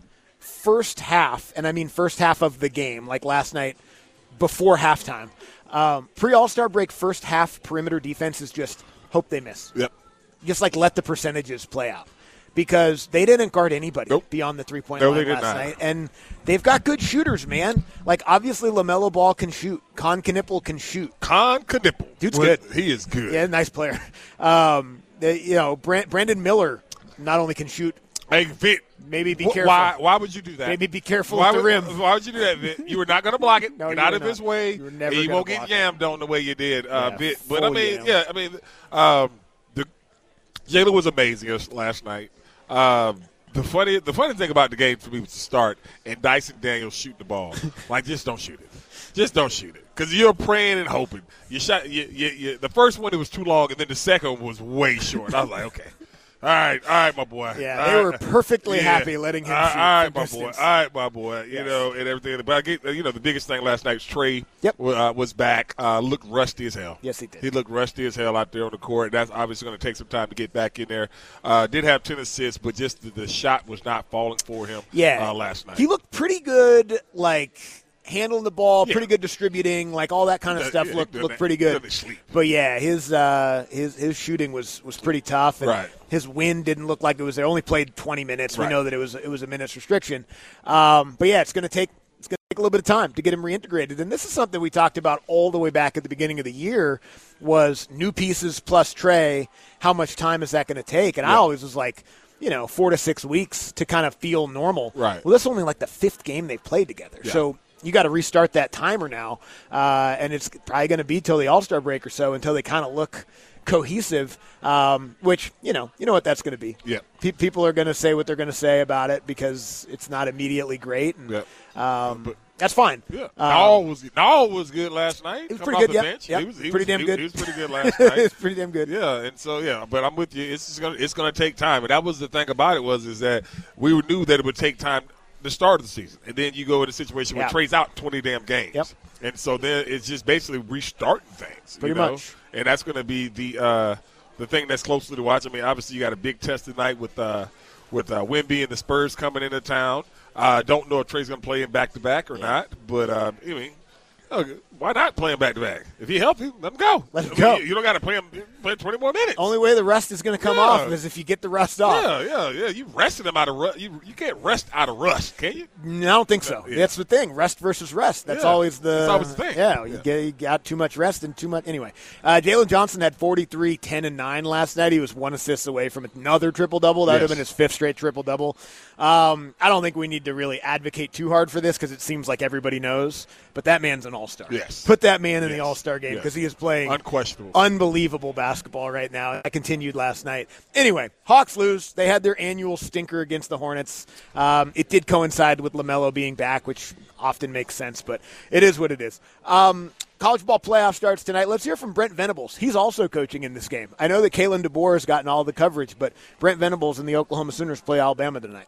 [SPEAKER 5] first half, and I mean first half of the game, like last night before halftime, um, pre-All-Star break first half perimeter defense is just hope they miss.
[SPEAKER 4] Yep.
[SPEAKER 5] Just like let the percentages play out. Because they didn't guard anybody
[SPEAKER 4] nope.
[SPEAKER 5] beyond the three-point
[SPEAKER 4] no,
[SPEAKER 5] line last
[SPEAKER 4] not.
[SPEAKER 5] night. And they've got good shooters, man. Like, obviously, LaMelo Ball can shoot. Con Knipple can shoot.
[SPEAKER 4] Con Knipple.
[SPEAKER 5] Dude's
[SPEAKER 4] well,
[SPEAKER 5] good.
[SPEAKER 4] He is good.
[SPEAKER 5] Yeah, nice player. Um, they, you know, Brand- Brandon Miller not only can shoot.
[SPEAKER 4] Hey, Vic.
[SPEAKER 5] Maybe be
[SPEAKER 4] wh-
[SPEAKER 5] careful.
[SPEAKER 4] Why Why would you do that?
[SPEAKER 5] Maybe be careful
[SPEAKER 4] why
[SPEAKER 5] at the
[SPEAKER 4] would,
[SPEAKER 5] rim.
[SPEAKER 4] Why would you do that, Vic? You were not going to block it.
[SPEAKER 5] no,
[SPEAKER 4] get
[SPEAKER 5] you
[SPEAKER 4] out
[SPEAKER 5] were
[SPEAKER 4] of
[SPEAKER 5] not.
[SPEAKER 4] his way.
[SPEAKER 5] You were never
[SPEAKER 4] and you won't get
[SPEAKER 5] block
[SPEAKER 4] yammed on the way you did, uh,
[SPEAKER 5] yeah,
[SPEAKER 4] Vic. But, I mean,
[SPEAKER 5] yam.
[SPEAKER 4] yeah, I mean, um, the Jalen was amazing last night. Um, the funny the funny thing about the game for me was to start and Dyson Daniels shoot the ball. Like, just don't shoot it. Just don't shoot it. Because you're praying and hoping. You shot. You, you, you, the first one, it was too long, and then the second one was way short. I was like, okay. All right, all right, my boy.
[SPEAKER 5] Yeah,
[SPEAKER 4] all
[SPEAKER 5] they
[SPEAKER 4] right.
[SPEAKER 5] were perfectly
[SPEAKER 4] yeah.
[SPEAKER 5] happy letting him
[SPEAKER 4] all,
[SPEAKER 5] shoot.
[SPEAKER 4] All right,
[SPEAKER 5] from
[SPEAKER 4] my
[SPEAKER 5] distance.
[SPEAKER 4] boy. All right, my boy. You
[SPEAKER 5] yes.
[SPEAKER 4] know, and everything. But I get, you know, the biggest thing last night was Trey
[SPEAKER 5] yep.
[SPEAKER 4] uh, was back. Uh, looked rusty as hell.
[SPEAKER 5] Yes, he did.
[SPEAKER 4] He looked rusty as hell out there on the court. That's obviously going to take some time to get back in there. Uh, did have ten assists, but just the, the shot was not falling for him
[SPEAKER 5] yeah.
[SPEAKER 4] uh, last night.
[SPEAKER 5] He looked pretty good, like – handling the ball,
[SPEAKER 4] yeah.
[SPEAKER 5] pretty good distributing, like all that kind of
[SPEAKER 4] Yeah,
[SPEAKER 5] stuff
[SPEAKER 4] yeah,
[SPEAKER 5] looked looked
[SPEAKER 4] that.
[SPEAKER 5] pretty good.
[SPEAKER 4] Sleep.
[SPEAKER 5] But yeah, his uh, his his shooting was, was pretty tough, and
[SPEAKER 4] right.
[SPEAKER 5] his win didn't look like it was there. Only played twenty minutes.
[SPEAKER 4] Right.
[SPEAKER 5] We know that it was it was a minute's restriction. Um, but yeah, it's going to take it's going to take a little bit of time to get him reintegrated. And this is something we talked about all the way back at the beginning of the year was new pieces plus Trey. How much time is that going to take? And yeah. I always was like, you know, four to six weeks to kind of feel normal.
[SPEAKER 4] Right.
[SPEAKER 5] Well, this is only like the fifth game they've played together.
[SPEAKER 4] Yeah.
[SPEAKER 5] So you got to restart that timer now, uh, and it's probably going to be till the All-Star break or so until they kind of look cohesive, um, which, you know, you know what that's going to be.
[SPEAKER 4] Yeah.
[SPEAKER 5] Pe- people are going to say what they're going to say about it because it's not immediately great, and
[SPEAKER 4] yeah.
[SPEAKER 5] um,
[SPEAKER 4] but,
[SPEAKER 5] that's fine.
[SPEAKER 4] Yeah.
[SPEAKER 5] Um,
[SPEAKER 4] Nall was Nall was good last night.
[SPEAKER 5] He was
[SPEAKER 4] Coming
[SPEAKER 5] pretty good,
[SPEAKER 4] off the
[SPEAKER 5] yeah.
[SPEAKER 4] bench.
[SPEAKER 5] Yep.
[SPEAKER 4] He was he
[SPEAKER 5] pretty
[SPEAKER 4] was,
[SPEAKER 5] damn
[SPEAKER 4] he,
[SPEAKER 5] good.
[SPEAKER 4] He was pretty good last night.
[SPEAKER 5] It's pretty damn good.
[SPEAKER 4] Yeah, and so yeah, but I'm with you. It's just gonna it's gonna take time, and that was the thing about it was is that we knew that it would take time the start of the season, and then you go in a situation where
[SPEAKER 5] yeah.
[SPEAKER 4] Trey's out twenty damn games,
[SPEAKER 5] yep.
[SPEAKER 4] and so then it's just basically restarting things,
[SPEAKER 5] pretty
[SPEAKER 4] you know?
[SPEAKER 5] much,
[SPEAKER 4] and that's going to be the uh, the thing that's closely to watch. I mean, obviously you got a big test tonight with uh, with uh, Wemby and the Spurs coming into town. I uh, don't know if Trey's going to play him back to back or not, but uh, I mean. Okay. Why not play him back to back? If he healthy, let him go.
[SPEAKER 5] Let him
[SPEAKER 4] I
[SPEAKER 5] go.
[SPEAKER 4] mean, you, you don't got to play him play twenty more minutes.
[SPEAKER 5] Only way the rust is going to come
[SPEAKER 4] Yeah.
[SPEAKER 5] off is if you get the rust off.
[SPEAKER 4] Yeah, yeah, yeah. You rested him out of rust. You, you can't rest out of rust, can you?
[SPEAKER 5] No, I don't think so.
[SPEAKER 4] Yeah.
[SPEAKER 5] That's the thing. Rest versus rest. That's
[SPEAKER 4] Yeah.
[SPEAKER 5] always the.
[SPEAKER 4] That's always the thing.
[SPEAKER 5] Yeah, you,
[SPEAKER 4] Yeah.
[SPEAKER 5] Get, you got too much rest and too much. Anyway, uh, Jalen Johnson had forty-three, ten, and nine last night. He was one assist away from another triple double. That would
[SPEAKER 4] Yes.
[SPEAKER 5] have been his fifth straight triple double. Um, I don't think we need to really advocate too hard for this because it seems like everybody knows. But that man's an all-star.
[SPEAKER 4] Yes.
[SPEAKER 5] Put that man in
[SPEAKER 4] Yes.
[SPEAKER 5] the all-star game
[SPEAKER 4] Yes.
[SPEAKER 5] because he is playing
[SPEAKER 4] Unquestionable.
[SPEAKER 5] unbelievable basketball right now. That continued last night. Anyway, Hawks lose. They had their annual stinker against the Hornets. Um, it did coincide with LaMelo being back, which often makes sense, but it is what it is. Um, college ball playoff starts tonight. Let's hear from Brent Venables. He's also coaching in this game. I know that Kalen DeBoer has gotten all the coverage, but Brent Venables and the Oklahoma Sooners play Alabama tonight.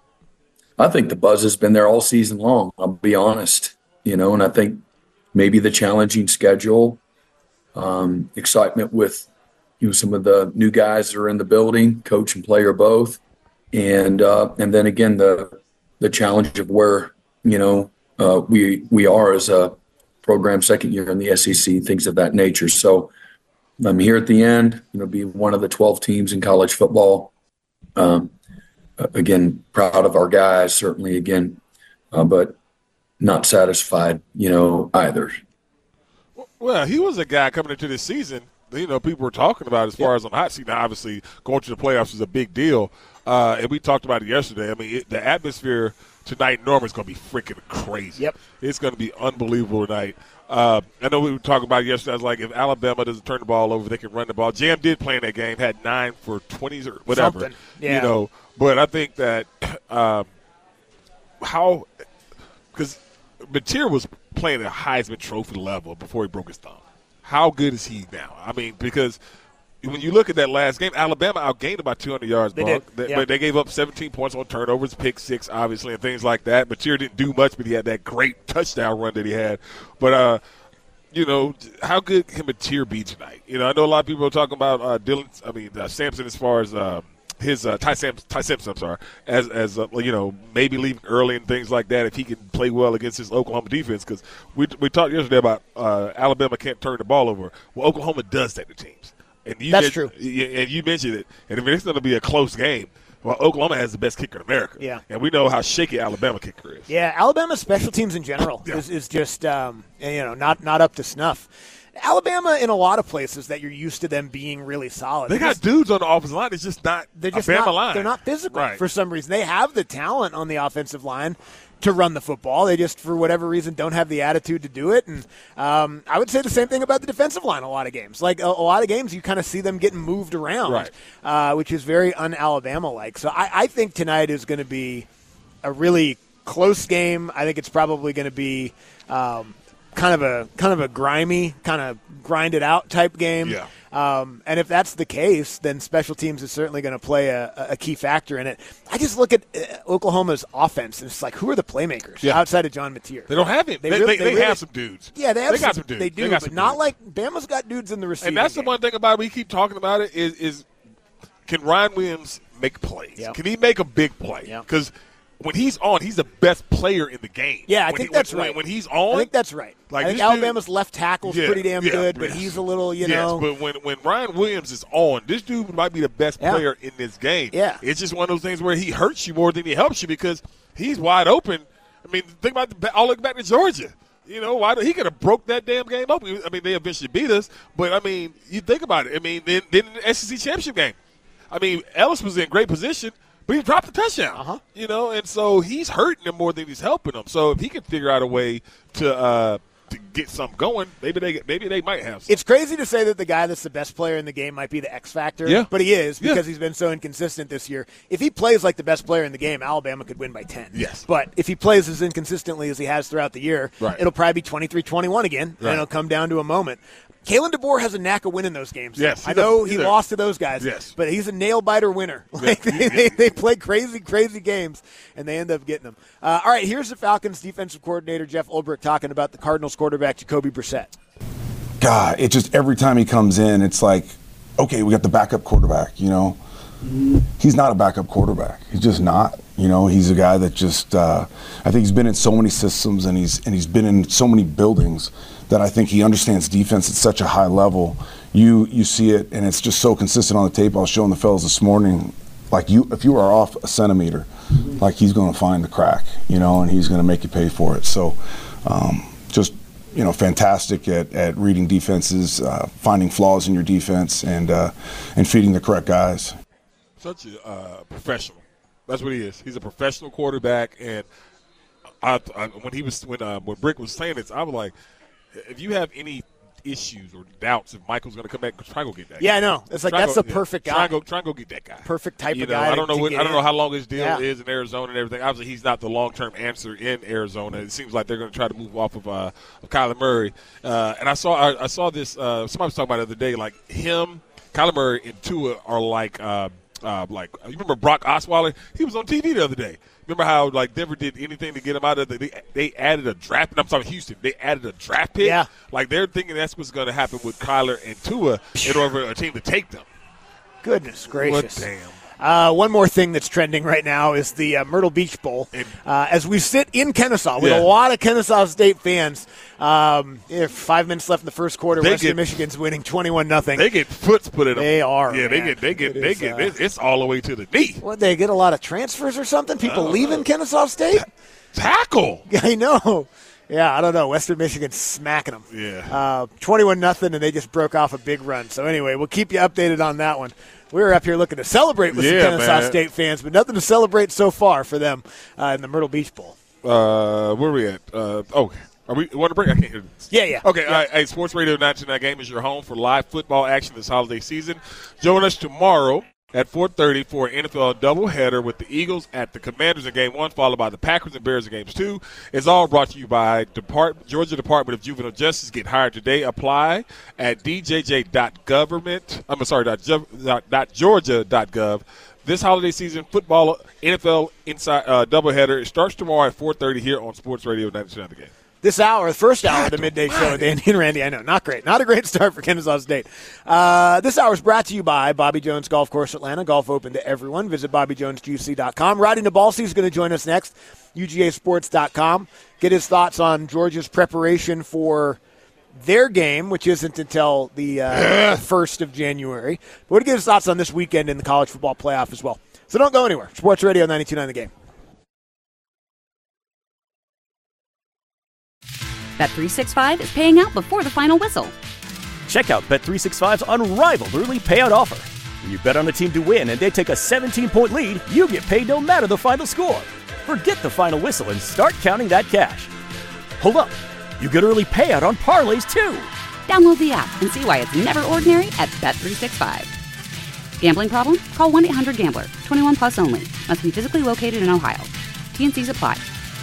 [SPEAKER 7] I think the buzz has been there all season long, I'll be honest. You know, and I think maybe the challenging schedule, um, excitement with you know some of the new guys that are in the building, coach and player both, and uh, and then again the the challenge of where you know uh, we we are as a program, second year in the S E C, things of that nature. So I'm here at the end, you know, be one of the twelve teams in college football. Um, again, proud of our guys, certainly again, uh, but not satisfied, you know, either.
[SPEAKER 4] Well, he was a guy coming into this season, you know, people were talking about as far
[SPEAKER 5] Yep.
[SPEAKER 4] as on the hot seat. Now, obviously, going to the playoffs is a big deal. Uh, and we talked about it yesterday. I mean, it, the atmosphere tonight in Norman is going to be freaking crazy.
[SPEAKER 5] Yep.
[SPEAKER 4] It's going to be unbelievable tonight. Uh, I know we were talking about it yesterday. I was like, if Alabama doesn't turn the ball over, they can run the ball. Jam did play in that game, had nine for twenties or whatever.
[SPEAKER 5] Something. Yeah.
[SPEAKER 4] You know, but I think that um, how – because Mateer was playing at a Heisman Trophy level before he broke his thumb. How good is he now? I mean, because when you look at that last game, Alabama outgained about two hundred yards.
[SPEAKER 5] They
[SPEAKER 4] Buck.
[SPEAKER 5] did,
[SPEAKER 4] They-
[SPEAKER 5] yeah.
[SPEAKER 4] But they gave up seventeen points on turnovers, pick six, obviously, and things like that. Mateer didn't do much, but he had that great touchdown run that he had. But, uh, you know, how good can Mateer be tonight? You know, I know a lot of people are talking about uh, Dylan, I mean, uh, Sampson as far as uh, his uh, Ty, Sam, Ty Simpson, I'm sorry, as as uh, you know, maybe leaving early and things like that if he can play well against his Oklahoma defense. Because we we talked yesterday about uh, Alabama can't turn the ball over. Well, Oklahoma does that to teams. And you
[SPEAKER 5] That's
[SPEAKER 4] did,
[SPEAKER 5] true.
[SPEAKER 4] And you mentioned it. And if it's going to be a close game, well, Oklahoma has the best kicker in America.
[SPEAKER 5] Yeah.
[SPEAKER 4] And we know how shaky Alabama kicker is.
[SPEAKER 5] Yeah, Alabama's special teams in general
[SPEAKER 4] Yeah.
[SPEAKER 5] is, is just um, you know not not up to snuff. Alabama, in a lot of places that you're used to them being really solid.
[SPEAKER 4] They got
[SPEAKER 5] just,
[SPEAKER 4] dudes on the offensive line. It's just not
[SPEAKER 5] they're just
[SPEAKER 4] a Bama
[SPEAKER 5] not,
[SPEAKER 4] line.
[SPEAKER 5] They're not physical
[SPEAKER 4] Right.
[SPEAKER 5] for some reason. They have the talent on the offensive line to run the football. They just, for whatever reason, don't have the attitude to do it. And um, I would say the same thing about the defensive line a lot of games. Like, a, a lot of games, you kind of see them getting moved around,
[SPEAKER 4] Right.
[SPEAKER 5] uh, which is very un-Alabama-like. So I, I think tonight is going to be a really close game. I think it's probably going to be um, kind of a kind of a grimy, kind of grind-it-out type game.
[SPEAKER 4] Yeah.
[SPEAKER 5] Um, and if that's the case, then special teams is certainly going to play a, a key factor in it. I just look at uh, Oklahoma's offense, and it's like, who are the playmakers
[SPEAKER 4] Yeah.
[SPEAKER 5] outside of John Mateer?
[SPEAKER 4] They don't have him. They,
[SPEAKER 5] really-
[SPEAKER 4] they, they
[SPEAKER 5] really-
[SPEAKER 4] have some dudes.
[SPEAKER 5] Yeah, they have
[SPEAKER 4] they
[SPEAKER 5] some,
[SPEAKER 4] got some dudes.
[SPEAKER 5] They do,
[SPEAKER 4] got
[SPEAKER 5] but
[SPEAKER 4] some
[SPEAKER 5] not
[SPEAKER 4] dudes.
[SPEAKER 5] like Bama's got dudes in the receiving
[SPEAKER 4] And that's the
[SPEAKER 5] game.
[SPEAKER 4] one thing about it we keep talking about it is, is can Ryan Williams make plays?
[SPEAKER 5] Yeah.
[SPEAKER 4] Can he make a big play?
[SPEAKER 5] Yeah.
[SPEAKER 4] Because when he's on, he's the best player in the game.
[SPEAKER 5] Yeah, I
[SPEAKER 4] When
[SPEAKER 5] think
[SPEAKER 4] he-
[SPEAKER 5] that's
[SPEAKER 4] when,
[SPEAKER 5] right.
[SPEAKER 4] When he's on,
[SPEAKER 5] I think that's right.
[SPEAKER 4] Like
[SPEAKER 5] I think
[SPEAKER 4] this dude-
[SPEAKER 5] Alabama's left tackle's
[SPEAKER 4] Yeah,
[SPEAKER 5] pretty damn
[SPEAKER 4] yeah,
[SPEAKER 5] good, but
[SPEAKER 4] yes.
[SPEAKER 5] he's a little, you
[SPEAKER 4] yes,
[SPEAKER 5] know.
[SPEAKER 4] but when, when Ryan Williams is on, this dude might be the best
[SPEAKER 5] Yeah.
[SPEAKER 4] player in this game.
[SPEAKER 5] Yeah.
[SPEAKER 4] It's just one of those things where he hurts you more than he helps you because he's wide open. I mean, think about the, I'll look back to Georgia. You know, why he could have broke that damn game open. I mean, they eventually beat us, but I mean, you think about it. I mean, then, then in the S E C championship game, I mean, Ellis was in great position, but he dropped the touchdown.
[SPEAKER 5] Uh-huh.
[SPEAKER 4] You know, and so he's hurting them more than he's helping them. So if he can figure out a way to uh, to get something going, maybe they maybe they might have. Something.
[SPEAKER 5] It's crazy to say that the guy that's the best player in the game might be the X factor,
[SPEAKER 4] Yeah.
[SPEAKER 5] but he is because
[SPEAKER 4] Yeah.
[SPEAKER 5] he's been so inconsistent this year. If he plays like the best player in the game, Alabama could win by ten.
[SPEAKER 4] Yes.
[SPEAKER 5] But if he plays as inconsistently as he has throughout the year,
[SPEAKER 4] Right.
[SPEAKER 5] it'll probably be twenty-three twenty-one again,
[SPEAKER 4] Right.
[SPEAKER 5] and it'll come down to a moment. Kalen DeBoer has a knack of winning those games.
[SPEAKER 4] Yes, he
[SPEAKER 5] I know
[SPEAKER 4] does.
[SPEAKER 5] he
[SPEAKER 4] He does.
[SPEAKER 5] lost to those guys,
[SPEAKER 4] Yes.
[SPEAKER 5] but he's a nail-biter winner. Like, they, they, they play crazy, crazy games, and they end up getting them. Uh, all right, here's the Falcons defensive coordinator, Jeff Ulbrich, talking about the Cardinals quarterback, Jacoby Brissett.
[SPEAKER 8] God, it just every time he comes in, it's like, okay, we got the backup quarterback, you know. He's not a backup quarterback. He's just not. You know, he's a guy that just uh, I think he's been in so many systems and he's and he's been in so many buildings that I think he understands defense at such a high level. You you see it and it's just so consistent on the tape. I was showing the fellas this morning, like you if you are off a centimeter, like he's going to find the crack, you know, and he's going to make you pay for it. So um, just you know, fantastic at, at reading defenses, uh, finding flaws in your defense, and uh, and feeding the correct guys.
[SPEAKER 4] Such a uh, professional. That's what he is. He's a professional quarterback, and I, I, when he was when uh, when Brick was saying this, I was like, if you have any issues or doubts if Michael's going to come back, try and go get that.
[SPEAKER 5] Yeah,
[SPEAKER 4] guy.
[SPEAKER 5] I know. It's like
[SPEAKER 4] Try
[SPEAKER 5] that's
[SPEAKER 4] go,
[SPEAKER 5] the perfect
[SPEAKER 4] yeah.
[SPEAKER 5] guy.
[SPEAKER 4] Try and go, try and go get that guy.
[SPEAKER 5] Perfect type
[SPEAKER 4] you
[SPEAKER 5] of
[SPEAKER 4] know,
[SPEAKER 5] guy
[SPEAKER 4] I don't
[SPEAKER 5] to
[SPEAKER 4] know. What,
[SPEAKER 5] get
[SPEAKER 4] I don't
[SPEAKER 5] in.
[SPEAKER 4] know how long his deal
[SPEAKER 5] Yeah.
[SPEAKER 4] is in Arizona and everything. Obviously, he's not the long-term answer in Arizona. It seems like they're going to try to move off of, uh, of Kyler Murray. Uh, and I saw I, I saw this. Uh, somebody was talking about it the other day. Like him, Kyler Murray, and Tua are like. Uh, Uh, like you remember Brock Osweiler? He was on T V the other day. Remember how like Denver did anything to get him out of the? They, they added a draft. I'm talking Houston. They added a draft pick.
[SPEAKER 5] Yeah.
[SPEAKER 4] Like they're thinking that's what's going to happen with Kyler and Tua in order for a team to take them.
[SPEAKER 5] Goodness gracious.
[SPEAKER 4] What damn.
[SPEAKER 5] Uh, one more thing that's trending right now is the uh, Myrtle Beach Bowl. Uh, as we sit in Kennesaw with
[SPEAKER 4] Yeah.
[SPEAKER 5] a lot of Kennesaw State fans, um, if five minutes left in the first quarter,
[SPEAKER 4] They
[SPEAKER 5] Western
[SPEAKER 4] get-
[SPEAKER 5] Michigan's winning twenty-one nothing.
[SPEAKER 4] They get foots put in them.
[SPEAKER 5] They are,
[SPEAKER 4] Yeah, they
[SPEAKER 5] man.
[SPEAKER 4] get. They get.
[SPEAKER 5] It
[SPEAKER 4] They
[SPEAKER 5] is,
[SPEAKER 4] get.
[SPEAKER 5] uh,
[SPEAKER 4] it's, it's all the way to the knee.
[SPEAKER 5] What, they get a lot of transfers or something? People leaving Kennesaw State?
[SPEAKER 4] Tackle.
[SPEAKER 5] I know. Yeah, I don't know. Western Michigan's smacking them.
[SPEAKER 4] Yeah.
[SPEAKER 5] Uh, twenty-one nothing, and they just broke off a big run. So anyway, we'll keep you updated on that one. We were up here looking to celebrate with
[SPEAKER 4] Yeah,
[SPEAKER 5] some Kennesaw
[SPEAKER 4] man.
[SPEAKER 5] State fans, but nothing to celebrate so far for them uh, in the Myrtle Beach Bowl.
[SPEAKER 4] Uh, where are we at? Uh, oh, are we want to break? I can't hear this.
[SPEAKER 5] Yeah, yeah.
[SPEAKER 4] Okay,
[SPEAKER 5] Yeah.
[SPEAKER 4] all right. Hey, Sports Radio ninety-nine Game is your home for live football action this holiday season. Join us tomorrow at four thirty for an N F L doubleheader with the Eagles at the Commanders in Game One, followed by the Packers and Bears in Games Two. It's all brought to you by Depart- Georgia Department of Juvenile Justice. Get hired today. Apply at d j j dot government. I'm sorry, dot, gov- dot, dot georgia dot gov. This holiday season football N F L inside uh, doubleheader. It starts tomorrow at four thirty here on Sports Radio ninety-nine The Game.
[SPEAKER 5] This hour, the first hour of the midday show with Andy and Randy. I know, not great. Not a great start for Kennesaw State. Uh, this hour is brought to you by Bobby Jones Golf Course Atlanta. Golf open to everyone. Visit bobby jones g c dot com. Riding the Ball is going to join us next. U G A sports dot com. Get his thoughts on Georgia's preparation for their game, which isn't until the uh, first of January. But we'll get his thoughts on this weekend in the college football playoff as well. So don't go anywhere. Sports Radio ninety-two point nine The Game.
[SPEAKER 1] Bet three sixty-five is paying out before the final whistle.
[SPEAKER 2] Check out Bet three sixty-five's unrivaled early payout offer. When you bet on a team to win and they take a seventeen-point lead, you get paid no matter the final score. Forget the final whistle and start counting that cash. Hold up. You get early payout on parlays, too.
[SPEAKER 1] Download the app and see why it's never ordinary at Bet three sixty-five. Gambling problem? Call one eight hundred gambler. twenty-one plus only. Must be physically located in Ohio. T N Cs apply.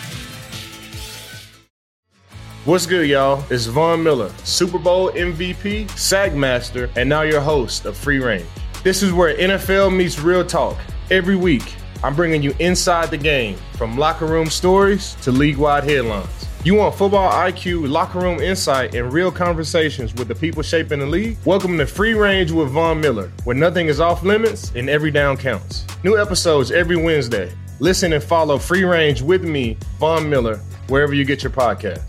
[SPEAKER 3] What's good, y'all? It's Von Miller, Super Bowl M V P, Sack Master, and now your host of Free Range. This is where N F L meets real talk. Every week, I'm bringing you inside the game, from locker room stories to league-wide headlines. You want football I Q, locker room insight, and real conversations with the people shaping the league? Welcome to Free Range with Von Miller, where nothing is off limits and every down counts. New episodes every Wednesday. Listen and follow Free Range with me, Von Miller, wherever you get your podcasts.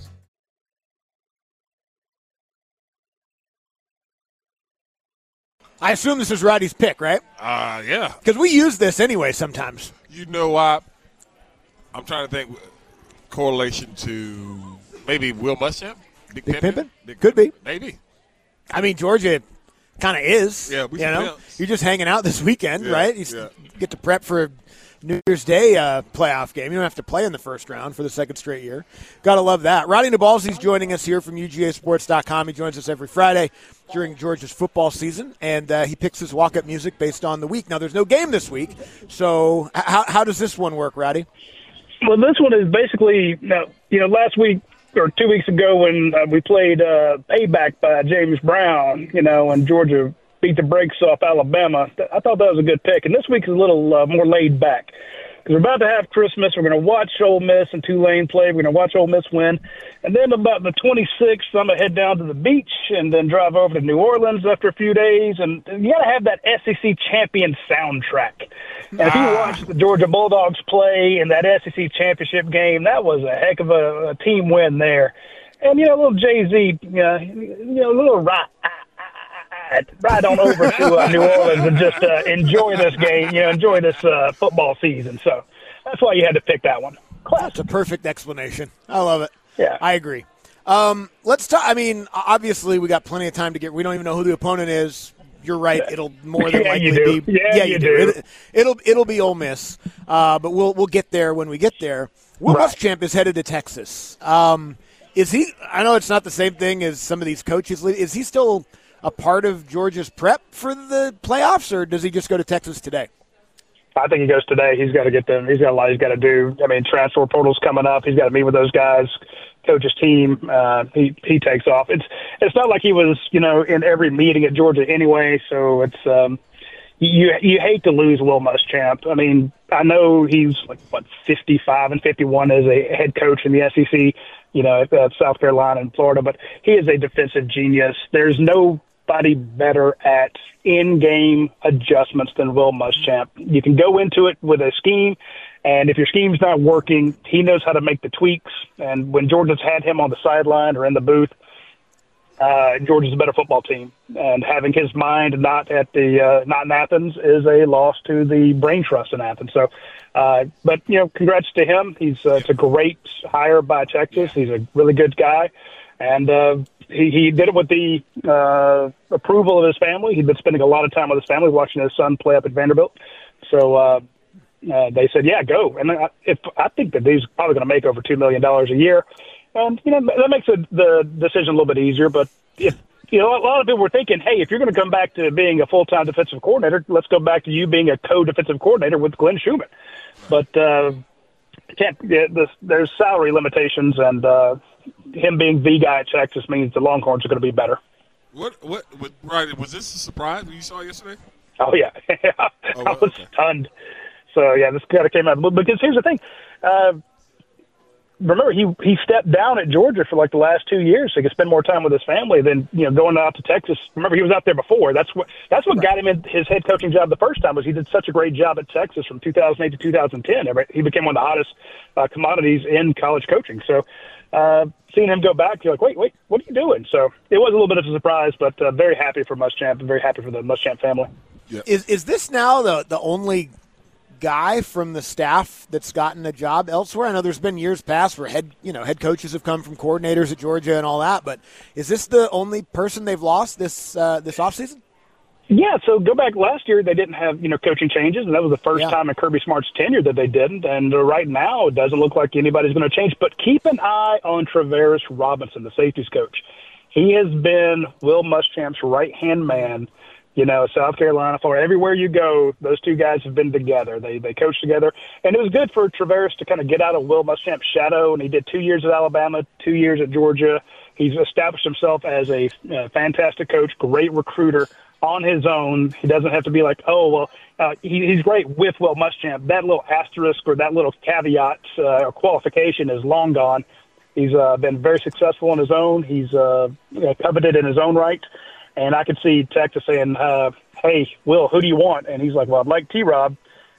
[SPEAKER 5] I assume this is Roddy's pick, right?
[SPEAKER 4] Uh, yeah.
[SPEAKER 5] Because we use this anyway sometimes.
[SPEAKER 4] You know what? I'm trying to think correlation to maybe Will Muschamp? Big,
[SPEAKER 5] Big
[SPEAKER 4] Pimpin'?
[SPEAKER 5] Pimpin'? Could be.
[SPEAKER 4] Maybe.
[SPEAKER 5] I mean, Georgia kind of is.
[SPEAKER 4] Yeah, we
[SPEAKER 5] you know,
[SPEAKER 4] pimps.
[SPEAKER 5] you're just hanging out this weekend,
[SPEAKER 4] Yeah,
[SPEAKER 5] right? You
[SPEAKER 4] yeah.
[SPEAKER 5] get to prep for New Year's Day uh, playoff game. You don't have to play in the first round for the second straight year. Got to love that. Roddy Nabalzi's joining us here from U G A sports dot com. He joins us every Friday during Georgia's football season, and uh, he picks his walk-up music based on the week. Now, there's no game this week, so how, how does this one work, Roddy?
[SPEAKER 9] Well, this one is basically, you know, you know last week or two weeks ago when uh, we played uh, Payback by James Brown, you know, and Georgia beat the brakes off Alabama. I thought that was a good pick. And this week is a little uh, more laid back because we're about to have Christmas. We're going to watch Ole Miss and Tulane play. We're going to watch Ole Miss win. And then about the twenty-sixth, I'm going to head down to the beach and then drive over to New Orleans after a few days. And you got to have that S E C champion soundtrack. And if you watch the Georgia Bulldogs play in that S E C championship game, that was a heck of a, a team win there. And, you know, a little Jay-Z, you know, you know a little ride, ride on over to uh, New Orleans and just uh, enjoy this game, you know, enjoy this uh, football season. So that's why you had to pick that one.
[SPEAKER 5] That's a perfect explanation. I love it.
[SPEAKER 9] Yeah.
[SPEAKER 5] I agree. Um, let's talk. I mean, obviously, we got plenty of time to get. We don't even know who the opponent is. You're right. It'll more than
[SPEAKER 9] Yeah,
[SPEAKER 5] likely
[SPEAKER 9] you do.
[SPEAKER 5] be.
[SPEAKER 9] Yeah, you do.
[SPEAKER 5] It, it'll it'll be Ole Miss, uh, but we'll we'll get there when we get there. Will
[SPEAKER 9] Right.
[SPEAKER 5] Muschamp is headed to Texas. Um, is he? I know it's not the same thing as some of these coaches. Is he still a part of Georgia's prep for the playoffs, or does he just go to Texas today?
[SPEAKER 9] I think he goes today. He's got to get them. He's got a lot he's got to do. I mean, transfer portal's coming up. He's got to meet with those guys, coach his team. Uh, he he takes off. It's it's not like he was, you know, in every meeting at Georgia anyway. So it's um, you you hate to lose Will Muschamp. I mean, I know he's like what fifty-five and fifty-one as a head coach in the S E C, you know, at uh, South Carolina and Florida, but he is a defensive genius. There's nobody better at in-game adjustments than Will Muschamp. You can go into it with a scheme, and if your scheme's not working, he knows how to make the tweaks. And when Georgia's had him on the sideline or in the booth, uh, Georgia's a better football team. And having his mind not at the uh, not in Athens is a loss to the brain trust in Athens. So, uh, but you know, congrats to him. He's uh, it's a great hire by Texas. He's a really good guy, and uh, he he did it with the uh, approval of his family. He'd been spending a lot of time with his family, watching his son play up at Vanderbilt. So. Uh, Uh, they said, yeah, go. And I, if, I think that he's probably going to make over two million dollars a year. And, you know, that makes it, the decision a little bit easier. But, if you know, a lot of people were thinking, hey, if you're going to come back to being a full-time defensive coordinator, let's go back to you being a co-defensive coordinator with Glenn Schumann. But uh, can't, yeah, this, there's salary limitations, and uh, him being the guy at Texas means the Longhorns are going to be better.
[SPEAKER 4] What, what, what, right, was this a surprise when you saw it yesterday?
[SPEAKER 9] Oh, yeah.
[SPEAKER 4] Oh,
[SPEAKER 9] I was
[SPEAKER 4] okay.
[SPEAKER 9] stunned. So, yeah, this kind of came out. Because here's the thing. Uh, remember, he he stepped down at Georgia for like the last two years so he could spend more time with his family than, you know, going out to Texas. Remember, he was out there before. That's what that's what right. got him in his head coaching job the first time was he did such a great job at Texas from two thousand eight to two thousand ten. He became one of the hottest uh, commodities in college coaching. So uh, seeing him go back, you're like, wait, wait, what are you doing? So it was a little bit of a surprise, but uh, very happy for Muschamp and very happy for the Muschamp family.
[SPEAKER 5] Yeah. Is is this now the the only guy from the staff that's gotten a job elsewhere? I know there's been years past where head you know head coaches have come from coordinators at Georgia and all that, but is this the only person they've lost this uh, this offseason?
[SPEAKER 9] Yeah, so go back last year, they didn't have, you know, coaching changes, and that was the first yeah. time in Kirby Smart's tenure that they didn't. And uh, right now, it doesn't look like anybody's going to change. But keep an eye on Travaris Robinson, the safeties coach. He has been Will Muschamp's right-hand man, you know, South Carolina, Florida. Everywhere you go, those two guys have been together. They they coach together. And it was good for Travaris to kind of get out of Will Muschamp's shadow, and he did two years at Alabama, two years at Georgia. He's established himself as a uh, fantastic coach, great recruiter. On his own, he doesn't have to be like, oh, well, uh, he, he's great with Will Muschamp. That little asterisk or that little caveat uh, or qualification is long gone. He's uh, been very successful on his own. He's uh, you know, coveted in his own right. And I could see Texas saying, uh, hey, Will, who do you want? And he's like, well, I'd like T-Rob.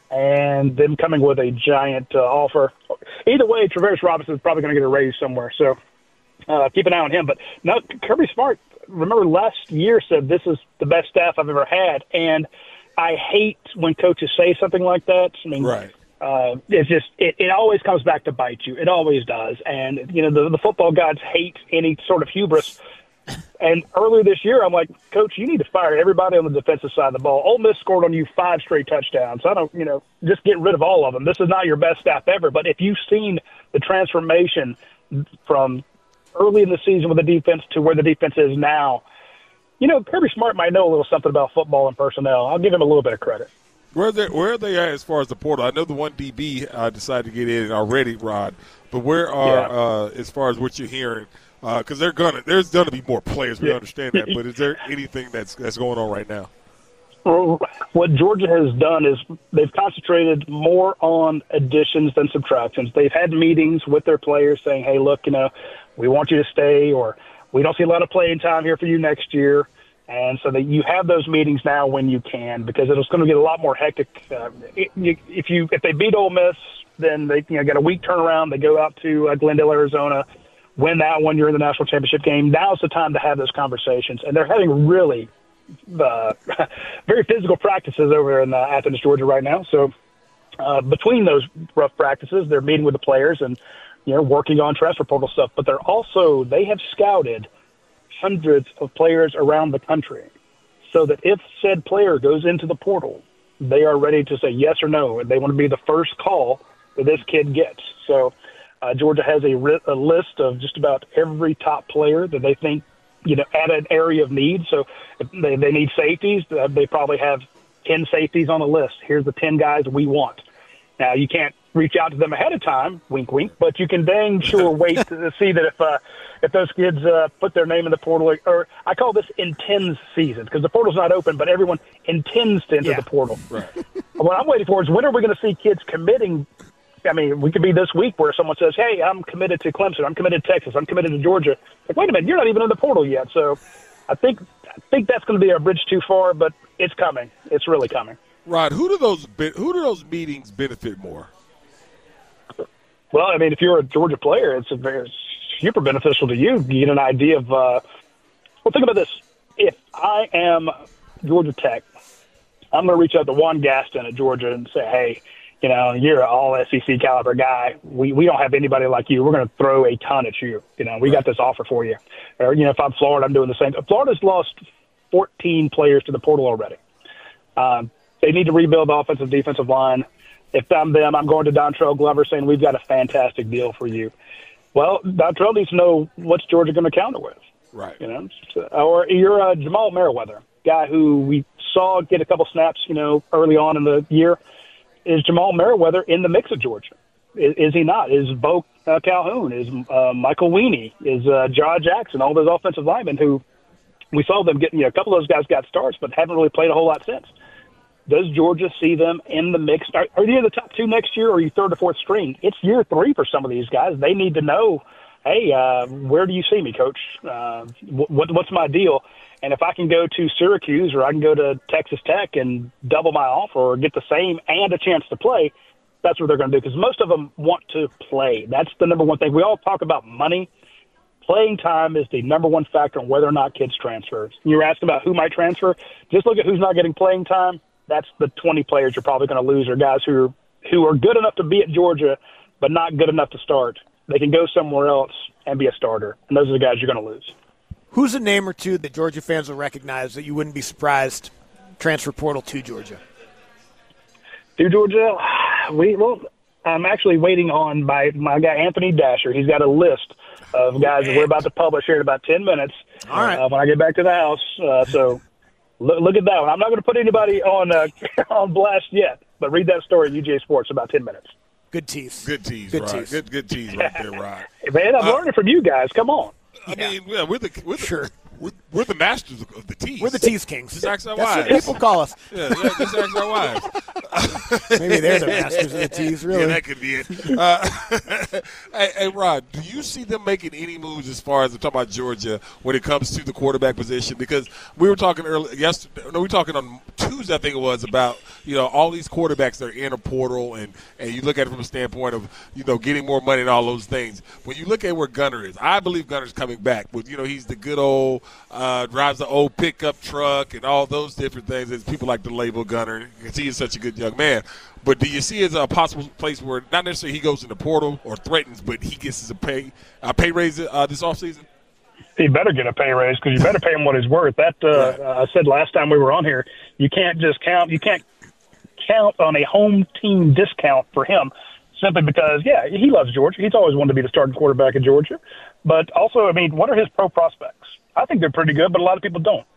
[SPEAKER 9] And them coming with a giant uh, offer. Either way, Travaris Robinson is probably going to get a raise somewhere. So uh, keep an eye on him. But no, Kirby Smart, remember last year said this is the best staff I've ever had, and I hate when coaches say something like that. I mean,
[SPEAKER 4] right.
[SPEAKER 9] uh, it's just it, it always comes back to bite you. It always does, and you know the, the football gods hate any sort of hubris. And earlier this year, I'm like, Coach, you need to fire everybody on the defensive side of the ball. Ole Miss scored on you five straight touchdowns. I don't, you know, just get rid of all of them. This is not your best staff ever. But if you've seen the transformation from early in the season with the defense to where the defense is now, you know, Kirby Smart might know a little something about football and personnel. I'll give him a little bit of credit.
[SPEAKER 4] Where are they, where are they at as far as the portal? I know the one D B uh, decided to get in already, Rod, but where are, yeah. uh, as far as what you're hearing, because uh, they're gonna, there's going to be more players. We yeah. understand that, but is there anything that's that's going on right now?
[SPEAKER 9] Well, what Georgia has done is they've concentrated more on additions than subtractions. They've had meetings with their players saying, hey, look, you know, we want you to stay, or we don't see a lot of playing time here for you next year. And so that you have those meetings now when you can, because it's going to get a lot more hectic. Uh, if you if they beat Ole Miss, then they you know got a week turnaround. They go out to uh, Glendale, Arizona, win that one. You're in the national championship game. Now's the time to have those conversations, and they're having really uh, very physical practices over there in uh, Athens, Georgia, right now. So uh, between those rough practices, they're meeting with the players and you know working on transfer portal stuff. But they're also they have scouted hundreds of players around the country so that if said player goes into the portal, they are ready to say yes or no, and they want to be the first call that this kid gets. So uh, Georgia has a, ri- a list of just about every top player that they think, you know, at an area of need. So if they, they need safeties, uh, they probably have ten safeties on the list. Here's the ten guys we want. Now, you can't reach out to them ahead of time, wink, wink, but you can dang sure wait to see that if uh, if those kids uh, put their name in the portal, or I call this intends season, because the portal's not open, but everyone intends to enter yeah. the portal. Right. What I'm waiting for is when are we going to see kids committing? I mean, we could be this week where someone says, hey, I'm committed to Clemson, I'm committed to Texas, I'm committed to Georgia. Like, wait a minute, you're not even in the portal yet. So I think I think that's going to be a bridge too far, but it's coming. It's really coming.
[SPEAKER 4] Rod, who do those who do those meetings benefit more?
[SPEAKER 9] Well, I mean, if you're a Georgia player, it's a very super beneficial to you. You get an idea of, uh, well, think about this. If I am Georgia Tech, I'm going to reach out to Juan Gaston at Georgia and say, hey, you know, you're an all S E C caliber guy. We we don't have anybody like you. We're going to throw a ton at you. You know, we got this offer for you. Or, you know, if I'm Florida, I'm doing the same. Florida's lost fourteen players to the portal already. Um, they need to rebuild the offensive defensive line. If I'm them, I'm going to Dontrell Glover saying we've got a fantastic deal for you. Well, Dontrell needs to know what's Georgia going to counter with.
[SPEAKER 4] Right.
[SPEAKER 9] You know, so, or you're uh, Jamal Merriweather, guy who we saw get a couple snaps, you know, early on in the year. Is Jamal Merriweather in the mix of Georgia? Is, is he not? Is Bo uh, Calhoun? Is uh, Michael Weaney? Is uh, John Jackson? All those offensive linemen who we saw them getting, you know, a couple of those guys got starts, but haven't really played a whole lot since. does Georgia see them in the mix? Are, are they in the top two next year, or are you third or fourth string? It's year three for some of these guys. They need to know, hey, uh, where do you see me, Coach? Uh, what, what's my deal? And if I can go to Syracuse or I can go to Texas Tech and double my offer or get the same and a chance to play, that's what they're going to do, because most of them want to play. That's the number one thing. We all talk about money. Playing time is the number one factor on whether or not kids transfer. You were asking about who might transfer. Just look at who's not getting playing time. That's the twenty players you're probably going to lose, are guys who are, who are good enough to be at Georgia but not good enough to start. They can go somewhere else and be a starter, and those are the guys you're going to lose.
[SPEAKER 5] Who's a name or two that Georgia fans will recognize that you wouldn't be surprised transfer portal to Georgia?
[SPEAKER 9] To Georgia, we well, I'm actually waiting on my, my guy Anthony Dasher. He's got a list of guys that we're about to publish here in about ten minutes.
[SPEAKER 5] All right.
[SPEAKER 9] Uh, when I get back to the house. Uh, so look, look at that one. I'm not going to put anybody on uh, on blast yet, but read that story at U G A Sports in about ten minutes.
[SPEAKER 5] Good tease.
[SPEAKER 4] Good tease,
[SPEAKER 5] Good
[SPEAKER 4] Rod.
[SPEAKER 5] tease.
[SPEAKER 4] Good, good tease right there, Rod.
[SPEAKER 9] Man, I'm
[SPEAKER 4] Uh,
[SPEAKER 9] learning from you guys. Come on.
[SPEAKER 4] I mean, yeah, we're the we're the,
[SPEAKER 5] Sure.
[SPEAKER 4] we're, we're the masters of, of the tease.
[SPEAKER 5] We're the tease kings.
[SPEAKER 4] Just ask our
[SPEAKER 5] That's
[SPEAKER 4] wives.
[SPEAKER 5] what people call us.
[SPEAKER 4] Yeah, yeah, just ask our wives.
[SPEAKER 5] Maybe they're the masters of the tease, really.
[SPEAKER 4] Yeah, that could be it. Uh, hey, hey, Rod, do you see them making any moves as far as I'm talking about Georgia when it comes to the quarterback position? Because we were talking earlier, yesterday, no, we were talking on Tuesday, I think it was, about, you know, all these quarterbacks that are in a portal, and, and you look at it from a standpoint of, you know, getting more money and all those things. When you look at where Gunner is, I believe Gunner's coming back. With, you know, he's the good old, uh, drives the old pickup truck and all those different things that people like to label Gunner because he is such a good young man. But do you see it as a possible place where not necessarily he goes in the portal or threatens, but he gets his pay uh, pay raise uh, this offseason?
[SPEAKER 9] He better get a pay raise because you better pay him what he's worth. That uh,
[SPEAKER 4] Right.
[SPEAKER 9] I said last time we were on here, you can't just count. You can't count on a home team discount for him simply because, yeah, he loves Georgia. He's always wanted to be the starting quarterback in Georgia. But also, I mean, what are his pro prospects? I think they're pretty good, but a lot of people don't.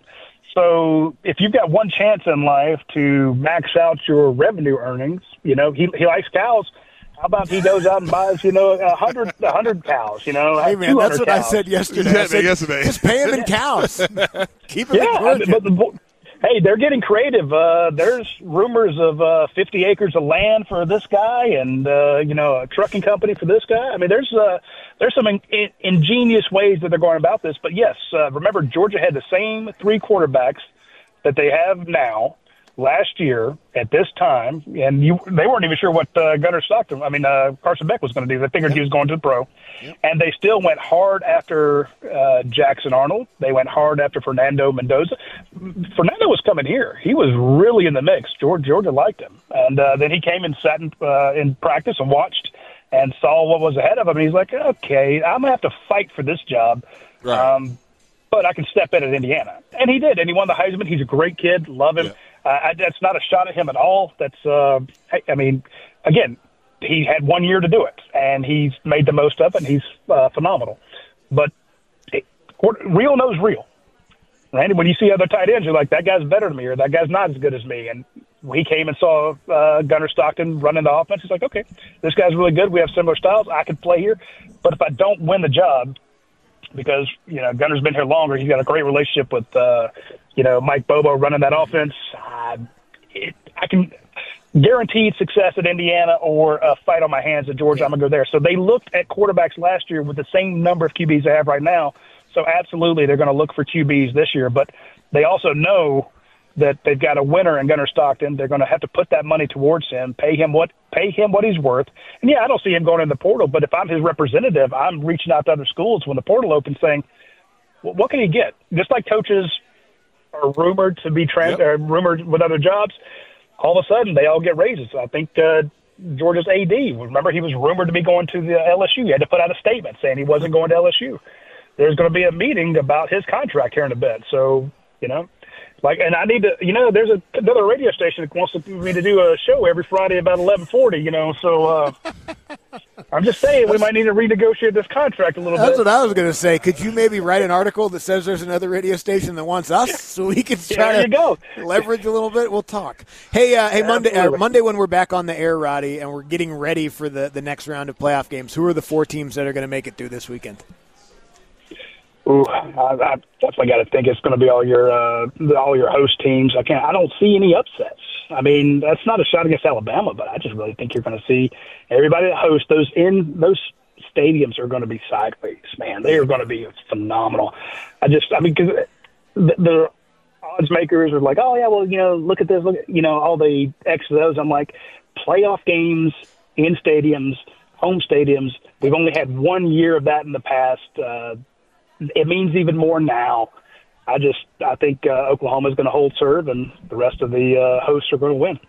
[SPEAKER 9] So if you've got one chance in life to max out your revenue earnings, you know, he he likes cows. How about he goes out and buys, you know, a hundred, a hundred cows, you know?
[SPEAKER 5] Hey, man, that's what
[SPEAKER 9] cows.
[SPEAKER 5] I said yesterday.
[SPEAKER 4] You
[SPEAKER 5] I
[SPEAKER 4] said
[SPEAKER 5] said,
[SPEAKER 4] that yesterday.
[SPEAKER 5] Just pay him in cows. Keep him
[SPEAKER 9] Yeah,
[SPEAKER 5] in Georgia.
[SPEAKER 9] but the, hey, they're getting creative. Uh, there's rumors of uh, fifty acres of land for this guy, and uh, you know, a trucking company for this guy. I mean, there's uh, there's some in, in, ingenious ways that they're going about this. But yes, uh, remember Georgia had the same three quarterbacks that they have now last year at this time, and you they weren't even sure what uh, Gunnar Stockton, I mean uh, Carson Beck was going to do. They figured he was going to the pro, yep. And they still went hard after uh, Jackson Arnold. They went hard after Fernando Mendoza. Fernando was coming here. He was really in the mix. Georgia, Georgia liked him, and uh, then he came and sat in, uh, in practice and watched and saw what was ahead of him. And he's like, okay, I'm gonna have to fight for this job.
[SPEAKER 4] Right.
[SPEAKER 9] Um, but I can step in at Indiana. And he did, and he won the Heisman. He's a great kid, love him.
[SPEAKER 4] Yeah.
[SPEAKER 9] Uh, I, that's not a shot at him at all. That's, uh, I, I mean, again, he had one year to do it, and he's made the most of it, and he's uh, phenomenal. But it, real knows real. Right? When you see other tight ends, you're like, that guy's better than me, or that guy's not as good as me. And he came and saw uh, Gunnar Stockton running the offense. He's like, okay, this guy's really good. We have similar styles. I could play here. But if I don't win the job, because, you know, Gunner's been here longer. He's got a great relationship with, uh, you know, Mike Bobo running that offense. Uh, it, I can guaranteed success at Indiana or a fight on my hands at Georgia. I'm going to go there. So they looked at quarterbacks last year with the same number of Q Bs they have right now. So absolutely they're going to look for Q Bs this year. But they also know that they've got a winner in Gunnar Stockton. They're going to have to put that money towards him, pay him what pay him what he's worth. And, yeah, I don't see him going in the portal, but if I'm his representative, I'm reaching out to other schools when the portal opens saying, well, what can he get? Just like coaches are rumored to be trans- yep. uh, rumored with other jobs, all of a sudden they all get raises. I think uh, Georgia's A D, remember he was rumored to be going to the L S U. He had to put out a statement saying he wasn't going to L S U. There's going to be a meeting about his contract here in a bit. So, you know, like, and I need to, you know, there's a, another radio station that wants me to do a show every Friday about eleven forty, you know, so uh, I'm just saying we might need to renegotiate this contract a little
[SPEAKER 5] That's
[SPEAKER 9] bit.
[SPEAKER 5] That's what I was going to say. Could you maybe write an article that says there's another radio station that wants us so we can try
[SPEAKER 9] there you
[SPEAKER 5] to
[SPEAKER 9] go.
[SPEAKER 5] leverage a little bit? We'll talk. Hey, uh, hey, Monday, uh, Monday when we're back on the air, Roddy, and we're getting ready for the, the next round of playoff games, who are the four teams that are going to make it through this weekend?
[SPEAKER 9] Ooh, I, I definitely got to think it's going to be all your uh, all your host teams. I can't. I don't see any upsets. I mean, that's not a shot against Alabama, but I just really think you're going to see everybody that hosts those in those stadiums are going to be sideways, man. They are going to be phenomenal. I just, I mean, because the, the odds makers are like, oh, yeah, well, you know, look at this, look at, you know, all the X of those. I'm like, playoff games in stadiums, home stadiums, we've only had one year of that in the past. Uh, it means even more now. I just, I think uh, Oklahoma is going to hold serve, and the rest of the uh, hosts are going to win.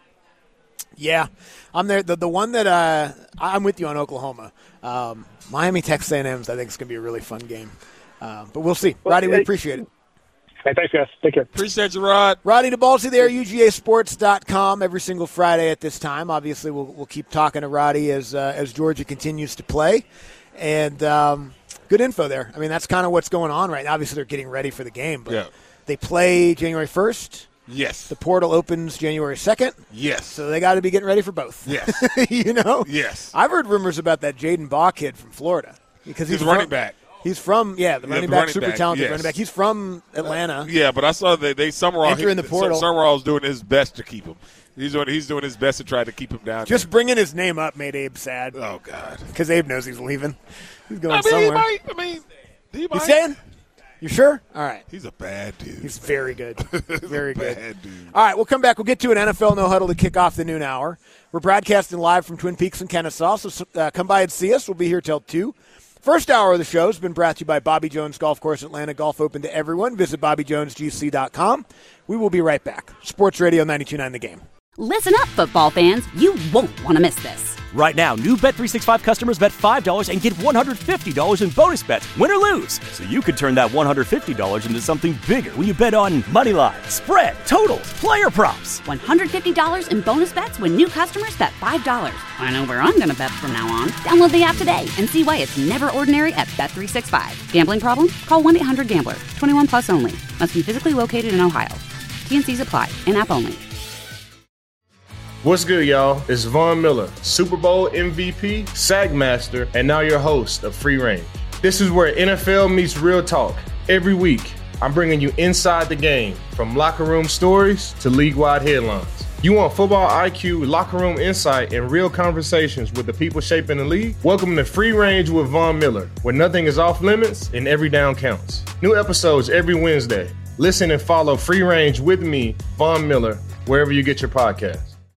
[SPEAKER 5] Yeah, I'm there. The, the one that uh, I'm with you on Oklahoma. Um, Miami, Texas A and M, I think it's going to be a really fun game. Uh, but we'll see. Roddy, we appreciate it.
[SPEAKER 9] Hey, thanks, guys. Take care.
[SPEAKER 4] Appreciate you, Rod.
[SPEAKER 5] Roddy DeBalsi there, U G A sports dot com, every single Friday at this time. Obviously, we'll, we'll keep talking to Roddy as uh, as Georgia continues to play. And um, good info there. I mean, that's kind of what's going on right now. Obviously, they're getting ready for the game. But
[SPEAKER 4] yeah.
[SPEAKER 5] They play January first.
[SPEAKER 4] Yes.
[SPEAKER 5] The portal opens January second.
[SPEAKER 4] Yes.
[SPEAKER 5] So they got to be getting ready for both.
[SPEAKER 4] Yes.
[SPEAKER 5] You know?
[SPEAKER 4] Yes.
[SPEAKER 5] I've heard rumors about that Jaden Baugh kid from Florida. Because he's,
[SPEAKER 4] he's
[SPEAKER 5] from,
[SPEAKER 4] running back.
[SPEAKER 5] He's from, yeah, the
[SPEAKER 4] yeah,
[SPEAKER 5] running
[SPEAKER 4] the
[SPEAKER 5] back,
[SPEAKER 4] running
[SPEAKER 5] super
[SPEAKER 4] back,
[SPEAKER 5] talented
[SPEAKER 4] yes.
[SPEAKER 5] running back. He's from Atlanta.
[SPEAKER 4] Uh, yeah, but I saw that they Summerall
[SPEAKER 5] Enter in the portal.
[SPEAKER 4] Summerall's doing his best to keep him. He's doing he's doing his best to try to keep him down.
[SPEAKER 5] Just
[SPEAKER 4] there.
[SPEAKER 5] bringing his name up made Abe sad.
[SPEAKER 4] Oh God,
[SPEAKER 5] because Abe knows he's leaving. He's going
[SPEAKER 4] I mean,
[SPEAKER 5] somewhere.
[SPEAKER 4] He might, I mean, he might.
[SPEAKER 5] You saying? You sure? All right.
[SPEAKER 4] He's a bad dude.
[SPEAKER 5] He's very good. Very good.
[SPEAKER 4] Bad dude.
[SPEAKER 5] All right, we'll come back. We'll get to an N F L No Huddle to kick off the noon hour. We're broadcasting live from Twin Peaks and Kennesaw, so uh, come by and see us. We'll be here till two. First hour of the show has been brought to you by Bobby Jones Golf Course Atlanta. Golf open to everyone. Visit bobby jones g c dot com. We will be right back. Sports Radio ninety-two point nine The Game.
[SPEAKER 1] Listen up, football fans. You won't want to miss this.
[SPEAKER 2] Right now, new Bet three sixty-five customers bet five dollars and get one hundred fifty dollars in bonus bets, win or lose. So you could turn that one hundred fifty dollars into something bigger when you bet on money line, spread, totals, player props.
[SPEAKER 1] one hundred fifty dollars in bonus bets when new customers bet five dollars. I know where I'm going to bet from now on. Download the app today and see why it's never ordinary at Bet three sixty-five. Gambling problem? Call one eight hundred gambler. twenty-one plus only. Must be physically located in Ohio. T N Cs apply. In-app only.
[SPEAKER 3] What's good, y'all? It's Von Miller, Super Bowl M V P, Sack Master, and now your host of Free Range. This is where N F L meets real talk. Every week, I'm bringing you inside the game, from locker room stories to league-wide headlines. You want football I Q, locker room insight, and real conversations with the people shaping the league? Welcome to Free Range with Von Miller, where nothing is off limits and every down counts. New episodes every Wednesday. Listen and follow Free Range with me, Von Miller, wherever you get your podcasts.